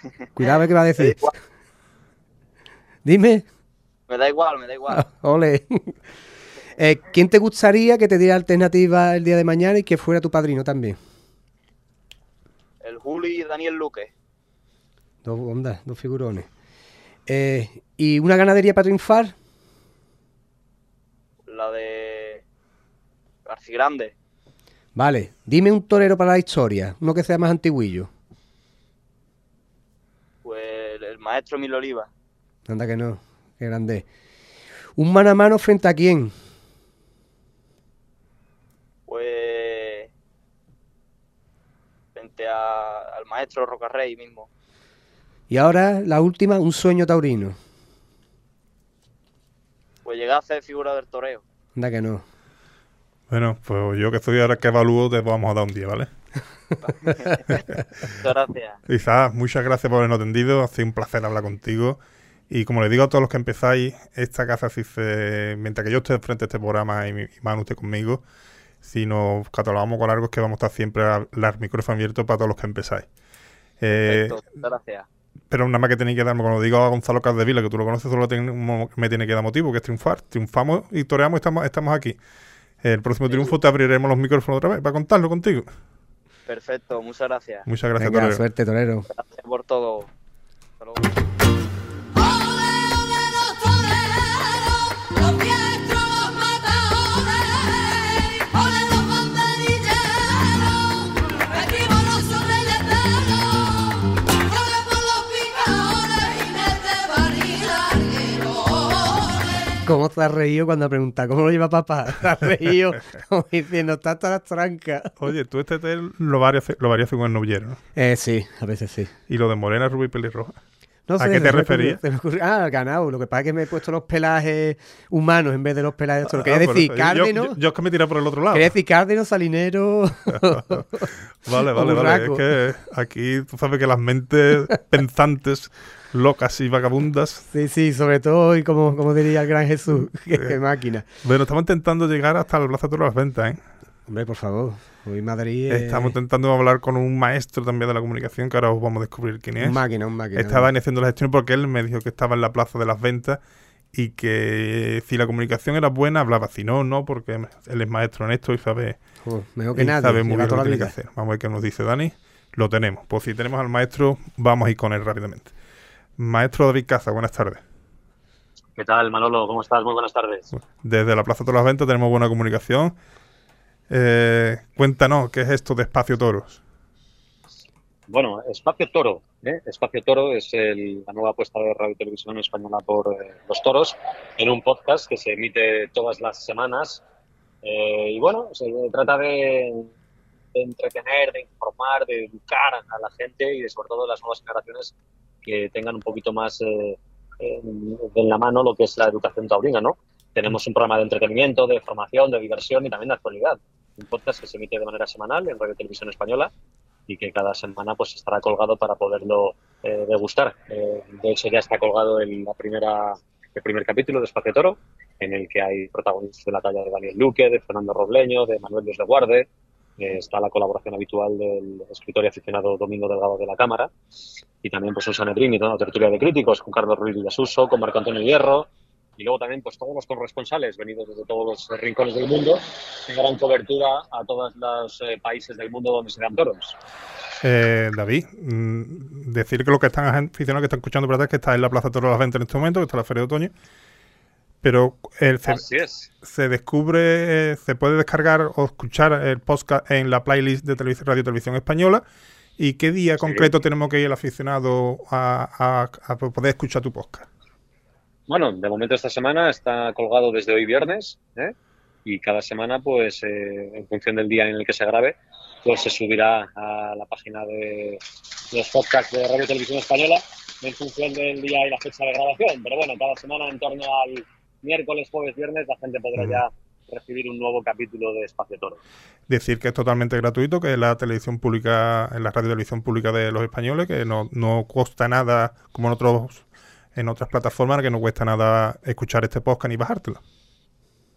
Cuidado a ver qué va a Me da decir. igual, Dime. me da igual, me da igual. Ole. ¿Quién te gustaría que te diera alternativa el día de mañana y que fuera tu padrino también? El Juli y Daniel Luque. Dos ondas, dos figurones. ¿Y una ganadería para triunfar? La de Garcigrande. Vale, dime un torero para la historia, uno que sea más antiguillo. Pues el maestro Mil Oliva. Anda que no, qué grande. ¿Un mano a mano frente a quién? Pues frente al maestro Rocarrey mismo. Y ahora, la última, un sueño taurino. Pues llegar a ser figura del toreo. Anda que no. Bueno, pues yo que soy ahora que evalúo, te vamos a dar un día, ¿vale? Muchas gracias. Isaac, muchas gracias por habernos atendido. Ha sido un placer hablar contigo. Y como le digo a todos los que empezáis, esta casa, mientras que yo esté frente a este programa y Manu esté conmigo, si nos catalogamos con algo, es que vamos a estar siempre a los micrófonos abiertos para todos los que empezáis. Perfecto, muchas gracias. Pero nada más que tenéis que darme, cuando digo a Gonzalo Capdevila, que tú lo conoces, solo me tiene que dar motivo, que es triunfar. Triunfamos y toreamos y estamos aquí. El próximo triunfo te abriremos los micrófonos otra vez para contarlo contigo. Perfecto, muchas gracias. Muchas gracias, Venga, torero. suerte, torero. Gracias por todo. Hasta luego. Ole, ole los toreros, los diestros, los matadores, ole los banderilleros, escribo los sobrelleteros, ole por los picadores, Inés de Barilarguero. ¿Cómo te has reído cuando ha preguntado cómo lo lleva papá? Te has reído como diciendo, está hasta las trancas. Oye, tú este té lo varias con el novillero, ¿no? Sí, a veces sí. Y lo de morena, rubia y pelirroja. No ¿A sé, qué te se me referías? al ganado. Lo que pasa es que me he puesto los pelajes humanos en vez de los pelajes de quería Ah, decir pero cárdeno. yo es que me tiré por el otro lado. Quería decir cárdeno, salinero. Vale. Es burraco. que aquí tú sabes que las mentes pensantes, locas y vagabundas. Sí, sobre todo, y como diría el gran Jesús, qué máquina. Bueno, estamos intentando llegar hasta la Plaza de Toros de las Ventas, ¿eh? Hombre, por favor. Hoy Madrid Estamos intentando hablar con un maestro también de la comunicación, que ahora os vamos a descubrir quién es. un máquina. Estaba iniciando la gestión porque él me dijo que estaba en la Plaza de las Ventas y que si la comunicación era buena, hablaba. Si no, no, porque él es maestro en esto y sabe, Joder, mejor que y nadie. sabe muy lleva bien lo toda que la tiene que vida. hacer. Vamos a ver qué nos dice Dani. Lo tenemos. Pues si tenemos al maestro, vamos a ir con él rápidamente. Maestro David Caza, buenas tardes. ¿Qué tal, Manolo? ¿Cómo estás? Muy buenas tardes. Desde la Plaza de Toros de las Ventas tenemos buena comunicación. Cuéntanos, ¿qué es esto de Espacio Toros? Bueno, Espacio Toro. Espacio Toro es la nueva apuesta de Radio y Televisión Española por los toros, en un podcast que se emite todas las semanas. Y bueno, se trata de entretener, de informar, de educar a la gente y sobre todo las nuevas generaciones que tengan un poquito más en la mano lo que es la educación taurina, ¿no? Tenemos un programa de entretenimiento, de formación, de diversión y también de actualidad. Un podcast que se emite de manera semanal en Radio y Televisión Española y que cada semana pues estará colgado para poderlo degustar. De hecho, ya está colgado el primer capítulo de Espacio Toro, en el que hay protagonistas de la talla de Daniel Luque, de Fernando Robleño, de Manuel Dios de Guarde. Está la colaboración habitual del escritor y aficionado Domingo Delgado de la Cámara. Y también pues un Sanedrín y toda una tertulia de críticos con Carlos Ruiz Villasuso, con Marco Antonio Hierro. Y luego también pues todos los corresponsales venidos desde todos los rincones del mundo que darán cobertura a todos los países del mundo donde se dan toros. David, decir que los que están aficionados, que están escuchando por atrás, que está en la Plaza de Toros de las Ventas en este momento, que está la Feria de Otoño, pero Así es. se descubre, se puede descargar o escuchar el podcast en la playlist de Radio Televisión Española. ¿Y qué día concreto tenemos que ir el aficionado a poder escuchar tu podcast? Bueno, de momento esta semana está colgado desde hoy viernes, y cada semana, pues, en función del día en el que se grabe, pues se subirá a la página de los podcasts de Radio y Televisión Española en función del día y la fecha de grabación. Pero bueno, cada semana en torno al miércoles, jueves, viernes, la gente podrá ya recibir un nuevo capítulo de Espacio Toro. Decir que es totalmente gratuito, que es la televisión pública, en la radio televisión pública de los españoles, que no cuesta nada, como en otras plataformas, que no cuesta nada escuchar este podcast ni bajártelo.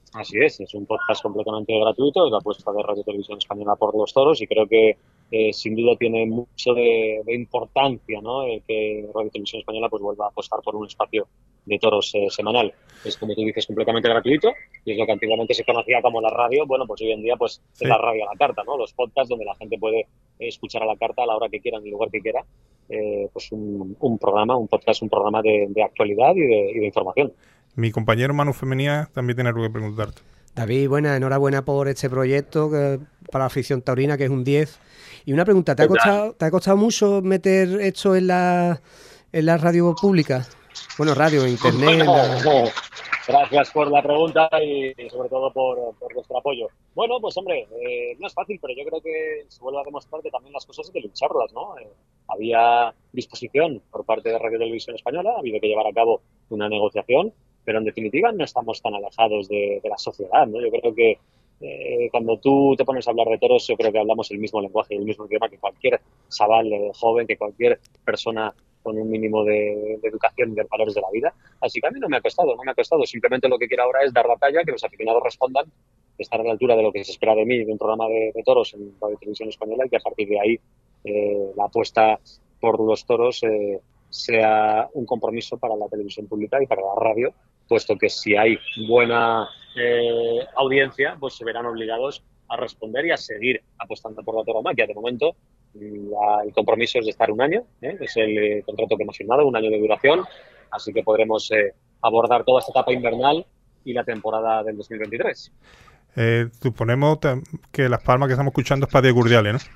Así es un podcast completamente gratuito, es la apuesta de Radio Televisión Española por los toros y creo que sin duda tiene mucho de importancia, ¿no? Que Radio Televisión Española pues vuelva a apostar por un espacio de toros semanal. Es, como tú dices, completamente gratuito y es lo que antiguamente se conocía como la radio. Bueno, pues hoy en día pues Sí. es la radio a la carta, ¿no? Los podcasts donde la gente puede escuchar a la carta a la hora que quiera, en el lugar que quiera. Pues un podcast, un programa de actualidad y de información. Mi compañero Manu Femenía también tiene algo que preguntarte. David, enhorabuena por este proyecto para la afición taurina, que es un 10. Y una pregunta, ¿te ha costado mucho meter esto en la radio pública? Bueno, radio, internet. Gracias por la pregunta y sobre todo por vuestro apoyo. Bueno, pues hombre, no es fácil, pero yo creo que se vuelve a demostrar que también las cosas hay que lucharlas, ¿no? Había disposición por parte de Radio Televisión Española, ha habido que llevar a cabo una negociación, pero en definitiva no estamos tan alejados de la sociedad, ¿no? Yo creo que cuando tú te pones a hablar de toros, yo creo que hablamos el mismo lenguaje y el mismo idioma que cualquier chaval joven, que cualquier persona con un mínimo de educación y de valores de la vida. Así que a mí no me ha costado. Simplemente lo que quiero ahora es dar batalla, que los aficionados respondan, estar a la altura de lo que se espera de mí, de un programa de toros en Radio Televisión Española, y que a partir de ahí la apuesta por los toros sea un compromiso para la televisión pública y para la radio, puesto que si hay buena audiencia, pues se verán obligados a responder y a seguir apostando por la tauromaquia. De momento, el compromiso es de estar un año, es el contrato que hemos firmado, un año de duración, así que podremos abordar toda esta etapa invernal y la temporada del 2023. Suponemos que las palmas que estamos escuchando es para Diego Urdiales, ¿no?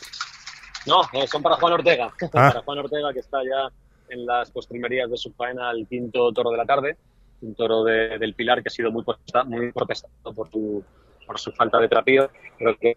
No, son para Juan Ortega. Ah. Para Juan Ortega, que está ya en las postrimerías de su faena al quinto toro de la tarde, un toro del Pilar que ha sido muy protestado por su falta de trapío. Creo que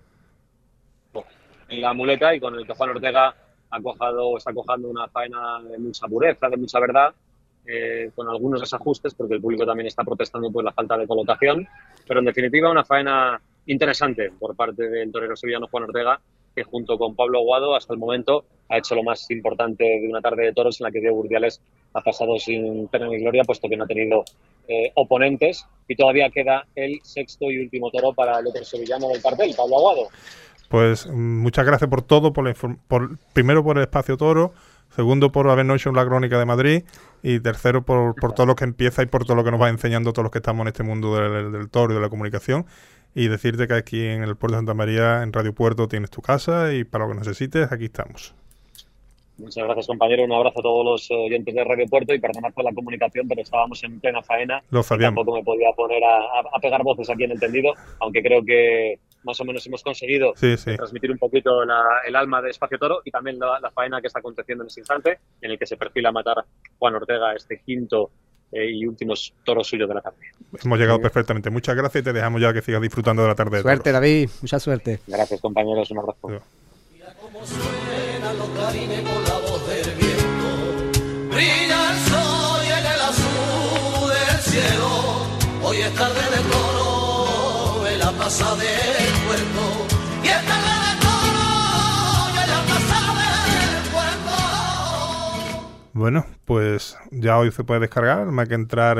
en la muleta, y con el que Juan Ortega está cojando una faena de mucha pureza, de mucha verdad, con algunos desajustes, porque el público también está protestando por la falta de colocación, pero en definitiva una faena interesante por parte del torero sevillano Juan Ortega, que junto con Pablo Aguado hasta el momento ha hecho lo más importante de una tarde de toros en la que Diego Urdiales ha pasado sin pena ni gloria, puesto que no ha tenido oponentes, y todavía queda el sexto y último toro para el otro sevillano del cartel, Pablo Aguado. Pues muchas gracias por todo, primero por el Espacio Toro, segundo por habernos hecho la Crónica de Madrid y tercero por todo lo que empieza y por todo lo que nos va enseñando todos los que estamos en este mundo del toro y de la comunicación. Y decirte que aquí en el Puerto de Santa María, en Radio Puerto, tienes tu casa y para lo que necesites, aquí estamos. Muchas gracias, compañero. Un abrazo a todos los oyentes de Radio Puerto y perdonad por la comunicación, pero estábamos en plena faena. Lo sabíamos. Tampoco me podía poner a pegar voces aquí en el tendido, aunque creo que más o menos hemos conseguido transmitir un poquito el alma de Espacio Toro y también la faena que está aconteciendo en ese instante, en el que se perfila matar Juan Ortega, este quinto y últimos toros suyos de la tarde. Hemos llegado perfectamente. Muchas gracias y te dejamos ya que sigas disfrutando de la tarde de Suerte, toros. David. Mucha suerte. Gracias, compañeros. Un abrazo. Mira cómo suenan los clarines con la voz del viento. Brilla el sol y en el azul del cielo. Hoy es tarde de toro en la plaza del puerto. Y es tarde de toro en la plaza del puerto. Bueno, pues ya hoy se puede descargar, no hay que entrar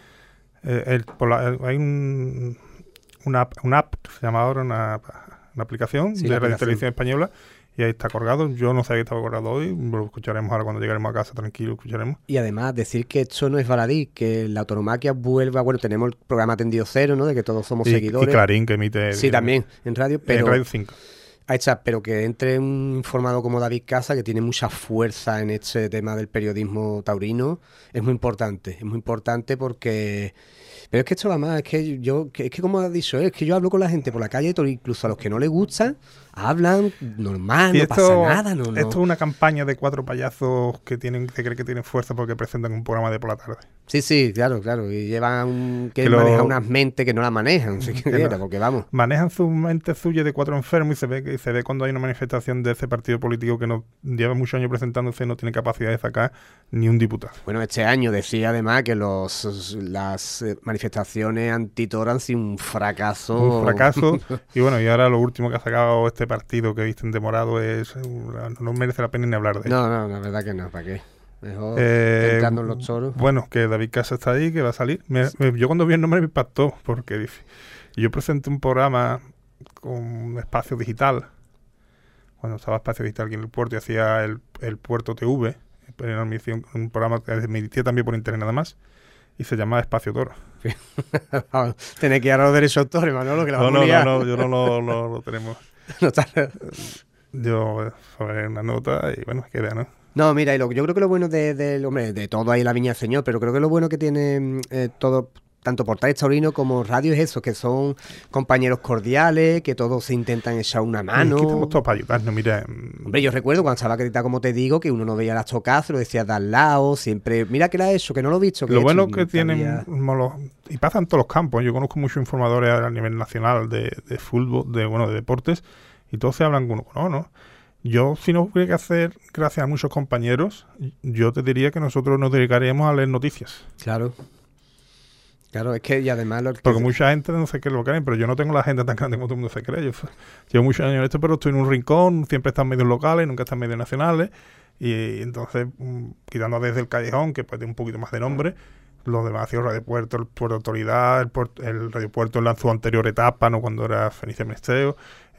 hay una app que se llama ahora, una aplicación de Radio Televisión Española, y ahí está colgado. Yo no sabía que estaba colgado hoy, lo escucharemos ahora cuando llegaremos a casa, tranquilo, escucharemos. Y además decir que esto no es baladí, que la tauromaquia vuelva, bueno, tenemos el programa Tendido Cero, ¿no? De que todos somos seguidores. Y Clarín, que emite... Sí, también, en radio, pero... En Radio 5. Ahí está, pero que entre un informado como David Casa, que tiene mucha fuerza en este tema del periodismo taurino, es muy importante porque... Pero es que esto va más, es que como ha dicho, es que yo hablo con la gente por la calle, incluso a los que no les gusta, hablan normal, no pasa nada. No. Esto es una campaña de 4 payasos que creen que tienen fuerza porque presentan un programa de por la tarde. Sí, claro, y llevan manejan unas mentes que no las manejan, porque vamos. Manejan su mente suya de 4 enfermos y se ve cuando hay una manifestación de ese partido político que no lleva muchos años presentándose y no tiene capacidad de sacar ni un diputado. Bueno, este año decía además que las manifestaciones antitoro han sido un fracaso. Un fracaso. Y bueno, y ahora lo último que ha sacado este partido que visten de morado no merece la pena ni hablar de ello. No, la verdad que no, ¿para qué? Mejor entrando en los toros. Bueno, que David Casa está ahí, que va a salir. Yo cuando vi el nombre me impactó, porque yo presenté un programa con Espacio Digital, cuando estaba Espacio Digital aquí en el puerto, y hacía el Puerto TV, era un programa que emitía también por internet nada más, y se llamaba Espacio Toro. Tenés que ir a los derechos de autores, Manolo, que la No, yo no lo tenemos. Yo sobre una nota y bueno, queda, ¿no? No, mira, yo creo que lo bueno de todo ahí en la Viña del Señor, pero creo que lo bueno que tiene todo, tanto Portales Taurinos como Radio, es eso, que son compañeros cordiales, que todos se intentan echar una mano. Aquí estamos todos para ayudarnos, mira. Hombre, yo recuerdo cuando estaba acreditada, como te digo, que uno no veía las tocazas, lo decía de al lado, siempre, mira que la he hecho, que no lo he visto. Lo bueno que tienen, y pasa en todos los campos, yo conozco muchos informadores a nivel nacional de fútbol, de deportes, y todos se hablan uno con uno. Yo, si no hubiera que hacer, gracias a muchos compañeros, yo te diría que nosotros nos dedicaríamos a leer noticias. Claro, es que, y además... Porque mucha gente no sé qué lo creen, pero yo no tengo la agenda tan grande como todo el mundo se cree. Yo llevo muchos años en esto, pero estoy en un rincón, siempre están medios locales, nunca están medios nacionales, y entonces, quitando desde el Callejón, que puede tener un poquito más de nombre, los demás ha sido Radio Puerto, el Puerto Autoridad, el Radio Puerto en su anterior etapa, no cuando era Fenicia Menesteo,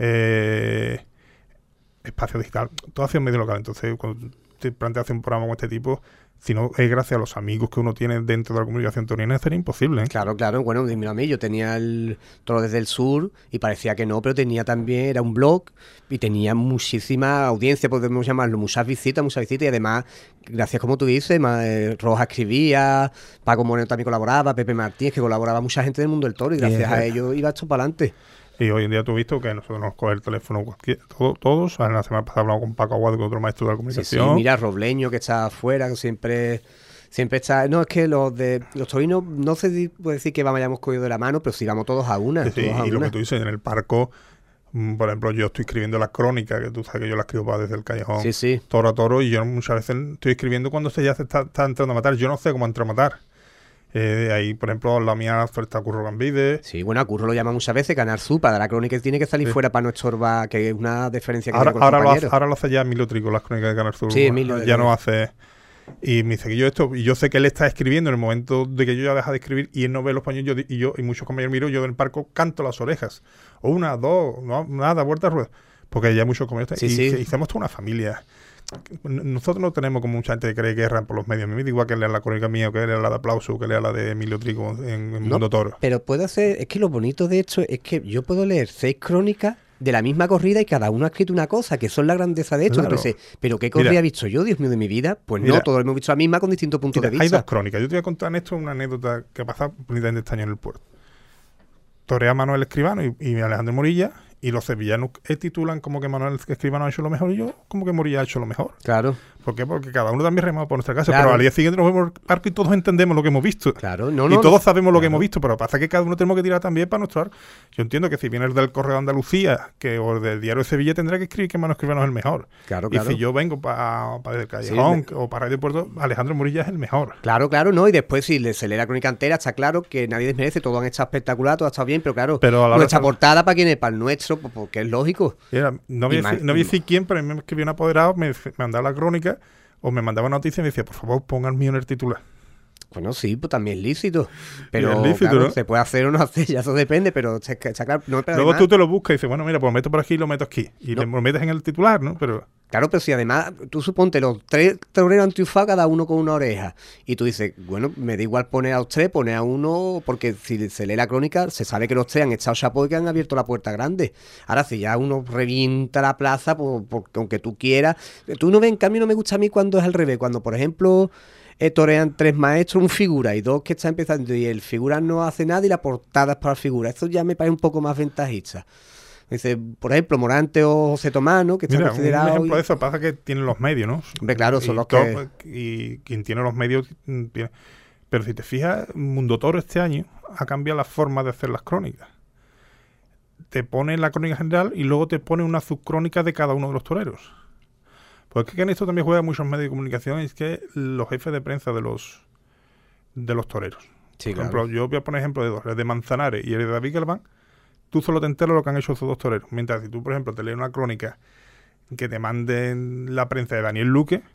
Espacio Digital, todo ha sido medio local. Entonces, cuando te planteas hacer un programa con este tipo, si no es gracias a los amigos que uno tiene dentro de la comunicación taurina, sería imposible, ¿eh? Claro, bueno, dímelo a mí, yo tenía el Toro desde el Sur y parecía que no, pero tenía también, era un blog y tenía muchísima audiencia, podemos llamarlo, muchas visitas y además, gracias como tú dices, Roja escribía, Paco Moreno también colaboraba, Pepe Martínez, que colaboraba mucha gente del mundo del toro y gracias a ellos iba esto para adelante. Y hoy en día tú has visto que nosotros nos coge el teléfono todos. La semana pasada hablamos con Paco Aguado, que es otro maestro de la comunicación. Sí, mira, Robleño, que está afuera, que siempre está... No, es que los torinos, no sé si puedo decir que vayamos cogido de la mano, pero sí vamos todos a una. Sí, y lo que tú dices, en el Parco, por ejemplo, yo estoy escribiendo las crónicas, que tú sabes que yo las escribo desde el Callejón, toro a toro, y yo muchas veces estoy escribiendo cuando ya se está entrando a matar. Yo no sé cómo entra a matar. Ahí, por ejemplo, la mía está Curro Gambide. Sí, bueno, a Curro lo llama muchas veces Canal Sur, para dar la crónica tiene que salir fuera para no estorbar, que es una diferencia que tiene con los compañeros. Ahora lo hace ya Emilio Trigo, las crónicas de Canal Sur. Sí, Emilio. Ya no hace... Y me dice que yo esto, y yo sé que él está escribiendo en el momento de que yo ya deja de escribir y él no ve los pañuelos, y muchos compañeros miro, yo del parco canto las orejas. O una, dos, no, nada, vuelta a rueda. Porque ya muchos compañeros... Y hacemos toda una familia. Nosotros no tenemos como mucha gente que cree que erran por los medios. A mí me da igual que lea la crónica mía, que lea la de Aplauso, que lea la de Emilio Trigo en Mundo Toro. Pero puedo hacer, es que lo bonito de esto es que yo puedo leer 6 crónicas de la misma corrida y cada uno ha escrito una cosa, que son la grandeza de esto. Claro. Que pensé, ¿pero qué corrida he visto yo, Dios mío, de mi vida? Pues no, todos hemos visto la misma con distintos puntos de vista. Hay 2 crónicas. Yo te voy a contar en esto una anécdota que pasa bonitamente este año en el puerto. Torea Manuel Escribano y Alejandro Morilla, y los sevillanos titulan como que Manuel Escribano ha hecho lo mejor y yo como que Morilla ha hecho lo mejor. Claro. ¿Por qué? Porque cada uno también remaba por nuestra casa, pero al día siguiente nos vemos en el parque y todos entendemos lo que hemos visto. Claro, y todos sabemos lo que hemos visto, pero pasa que cada uno tenemos que tirar también para nuestro arco. Yo entiendo que si viene el del Correo de Andalucía o del Diario de Sevilla, tendrá que escribir que Manuel Escribano es el mejor. Claro. Y si yo vengo para el Callejón o para Radio Puerto, Alejandro Morilla es el mejor. Claro, no, y después si se lee la crónica entera, está claro que nadie desmerece, todos han estado espectacular, todo ha estado bien, pero claro, nuestra portada para quién es, para el nuestro, porque es lógico. No voy a decir quién, pero a mí me escribió un apoderado, me mandaba la crónica o me mandaba noticias y me decía, por favor, ponga el mío en el titular. Bueno, sí, pues también es lícito. Pero es lícito, claro, ¿no? Se puede hacer o no hacer, ya eso depende, pero está claro. No, pero luego además, tú te lo buscas y dices, bueno, mira, pues lo meto por aquí y lo meto aquí. Y lo metes en el titular, ¿no? Pero... Claro, pero si además, tú suponte, los 3 toreros han triunfado cada uno con una oreja. Y tú dices, bueno, me da igual poner a los 3, poner a uno, porque si se lee la crónica, se sabe que los 3 han echado chapo y que han abierto la puerta grande. Ahora, si ya uno revienta la plaza, porque aunque tú quieras, tú no ves, en cambio no me gusta a mí cuando es al revés. Cuando, por ejemplo... torean 3 maestros, un figura y 2 que están empezando y el figura no hace nada y la portada es para el figura. Eso ya me parece un poco más ventajista. Dice, por ejemplo, Morante o José Tomás, ¿no? Que están considerados. Un ejemplo de eso pasa que tienen los medios, ¿no? Hombre, claro, son los que... Y quien tiene los medios tiene... Pero si te fijas, Mundo Toro este año ha cambiado la forma de hacer las crónicas. Te pone la crónica general y luego te pone una subcrónica de cada uno de los toreros. Pues es que en esto también juegan muchos medios de comunicación, es que los jefes de prensa de los toreros. Sí, por ejemplo, yo voy a poner ejemplo de 2, el de Manzanares y el de David Galván. Tú solo te enteras lo que han hecho esos 2 toreros. Mientras si tú, por ejemplo, te lees una crónica que te manden la prensa de Daniel Luque,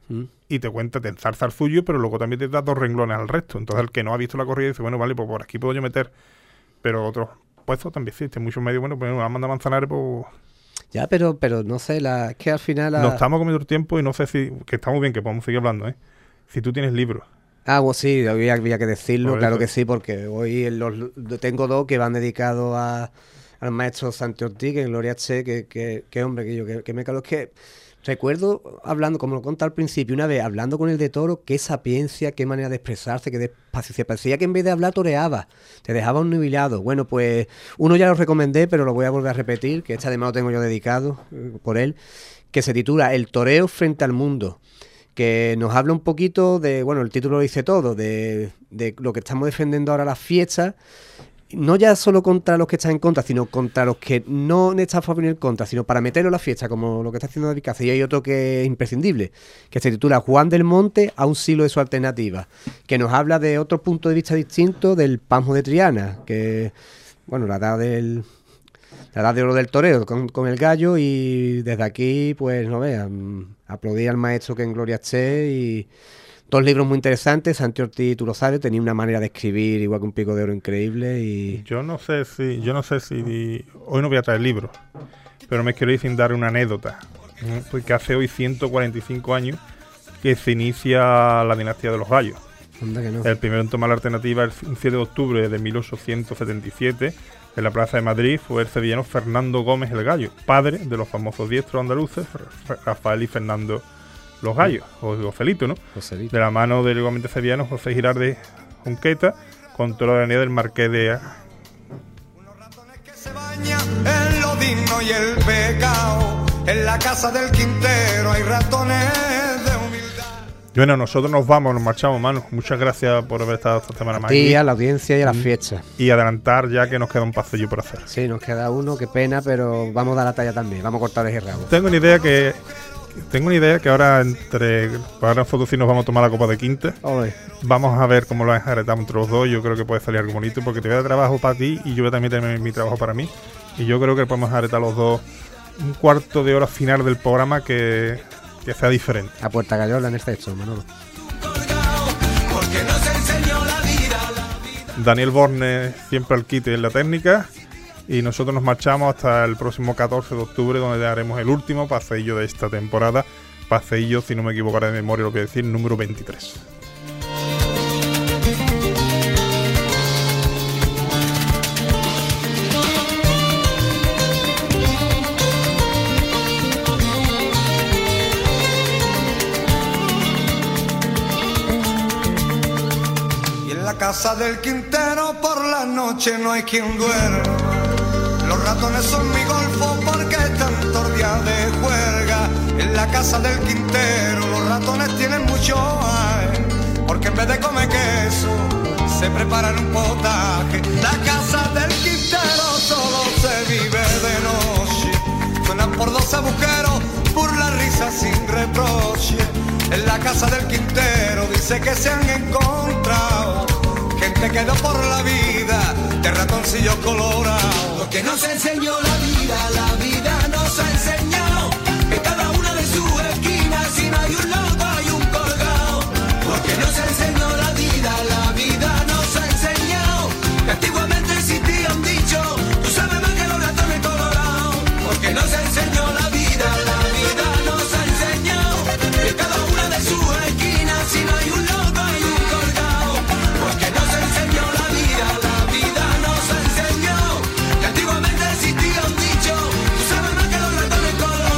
y te cuenta, te enzarza el suyo, pero luego también te da 2 renglones al resto. Entonces el que no ha visto la corrida dice, bueno, vale, pues por aquí puedo yo meter, pero otros puestos también existen, muchos medios, bueno, pues Amanda Manzanares, pues... Ya, pero no sé, es que al final... Nos estamos comiendo el tiempo y no sé si... Que está muy bien, que podemos seguir hablando, ¿eh? Si tú tienes libros. Ah, pues sí, había que decirlo, Por claro eso. que sí, porque hoy tengo 2 que van dedicados al maestro Santi Ortiz, que en Gloria Che, que hombre, que me caló. Es que recuerdo hablando, como lo conté al principio, una vez hablando con el de Toro, qué sapiencia, qué manera de expresarse, qué despacio. Parecía que en vez de hablar toreaba, te dejaba un nubilado. Bueno, pues uno ya lo recomendé, pero lo voy a volver a repetir, que además lo tengo yo dedicado por él, que se titula El toreo frente al mundo, que nos habla un poquito de, bueno, el título lo dice todo, de lo que estamos defendiendo ahora las fiestas, no ya solo contra los que están en contra, sino contra los que no están a favor ni en contra, sino para meterlo en la fiesta, como lo que está haciendo David Cáceres. Y hay otro que es imprescindible, que se titula Juan del Monte a un siglo de su alternativa, que nos habla de otro punto de vista distinto del Pasmo de Triana, que, bueno, la edad de oro del toreo con el gallo, y desde aquí, pues, no vean, aplaudir al maestro que en Gloria Che, y 2 libros muy interesantes. Santi Ortiz, tú lo sabes, tenía una manera de escribir igual que un pico de oro increíble. Y Yo no sé si hoy no voy a traer libros, pero me quiero ir sin dar una anécdota, ¿no? Porque hace hoy 145 años que se inicia la dinastía de los gallos. Anda que no. El primero en tomar la alternativa el 7 de octubre de 1877 en la Plaza de Madrid fue el sevillano Fernando Gómez el Gallo, padre de los famosos diestros andaluces Rafael y Fernando los Gallos, o Joselito, ¿no? Joselito. De la mano del igualmente sevillano José Girardi Junqueta, con toda la avenida del Marqués de... Se baña en lo digno y el pecado. En la casa del Quintero hay ratones de humildad. Bueno, nosotros nos marchamos, mano. Muchas gracias por haber estado esta semana más a ti, aquí. a la audiencia y a las fiestas. Y adelantar ya que nos queda un pasillo por hacer. Sí, nos queda uno, qué pena, pero vamos a dar la talla también. Vamos a cortar el rabo. Tengo una idea que ahora en Fotocine nos vamos a tomar la copa de quinta. Oye. Vamos a ver cómo lo enjaretamos entre los dos. Yo creo que puede salir algo bonito, porque te voy a dar trabajo para ti y yo voy a también tener mi trabajo para mí. Y yo creo que podemos enjaretar los dos un cuarto de hora final del programa que sea diferente. A puerta gallola en este hecho, Manolo. Daniel Borne siempre al quite en la técnica. Y nosotros nos marchamos hasta el próximo 14 de octubre, donde haremos el último paseillo de esta temporada. Paseillo, si no me equivoco de memoria, lo que decir, número 23. Y en la casa del Quintero por la noche no hay quien duerma. Los ratones son mi golfo porque están todos días de juerga. En la casa del Quintero los ratones tienen mucho aire, porque en vez de comer queso se preparan un potaje. La casa del Quintero solo se vive de noche. Suenan por 2 agujeros, por la risa sin reproche. En la casa del Quintero dice que se han encontrado gente quedó por la vida de ratoncillos colorados. Porque nos enseñó la vida nos ha enseñado que cada una de sus esquinas, si no hay un loco hay un colgado. Porque nos enseñó la vida nos ha enseñado que antiguamente existía un dicho, tú sabes más que los ratones colorados. Porque nos enseñó la vida nos ha enseñado que cada una de sus esquinas, si no hay un loco hay un colgado. Porque nos enseñó la vida nos ha enseñado que antiguamente existía un dicho, tú sabes más que los ratones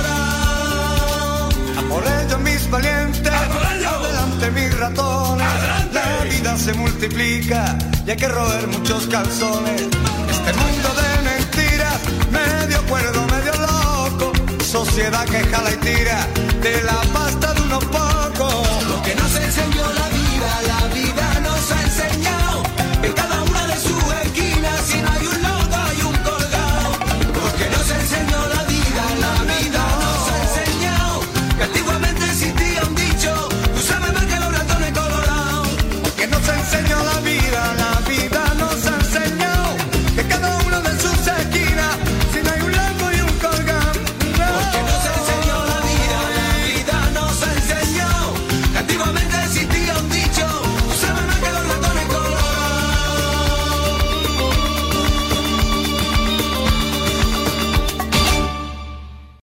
colorados. A por ellos mis valientes, adelante mis ratones. Adelante. La vida se multiplica y hay que roer muchos calzones. Este mundo de mentiras, medio cuerdo, medio loco, sociedad que jala y tira de la pasta de unos pocos. Lo que nos enseñó la vida nos ha enseñado en cada una de sus esquinas, si no hay un loco hay un colgado. Porque nos enseñó la vida nos ha enseñado que antiguamente existía un dicho, tú sabes más que los ratones colorados. Porque nos enseñó la vida nos ha enseñado que cada una de sus esquinas, si no hay un loco y un colgado. Porque nos enseñó la vida nos ha enseñado que antiguamente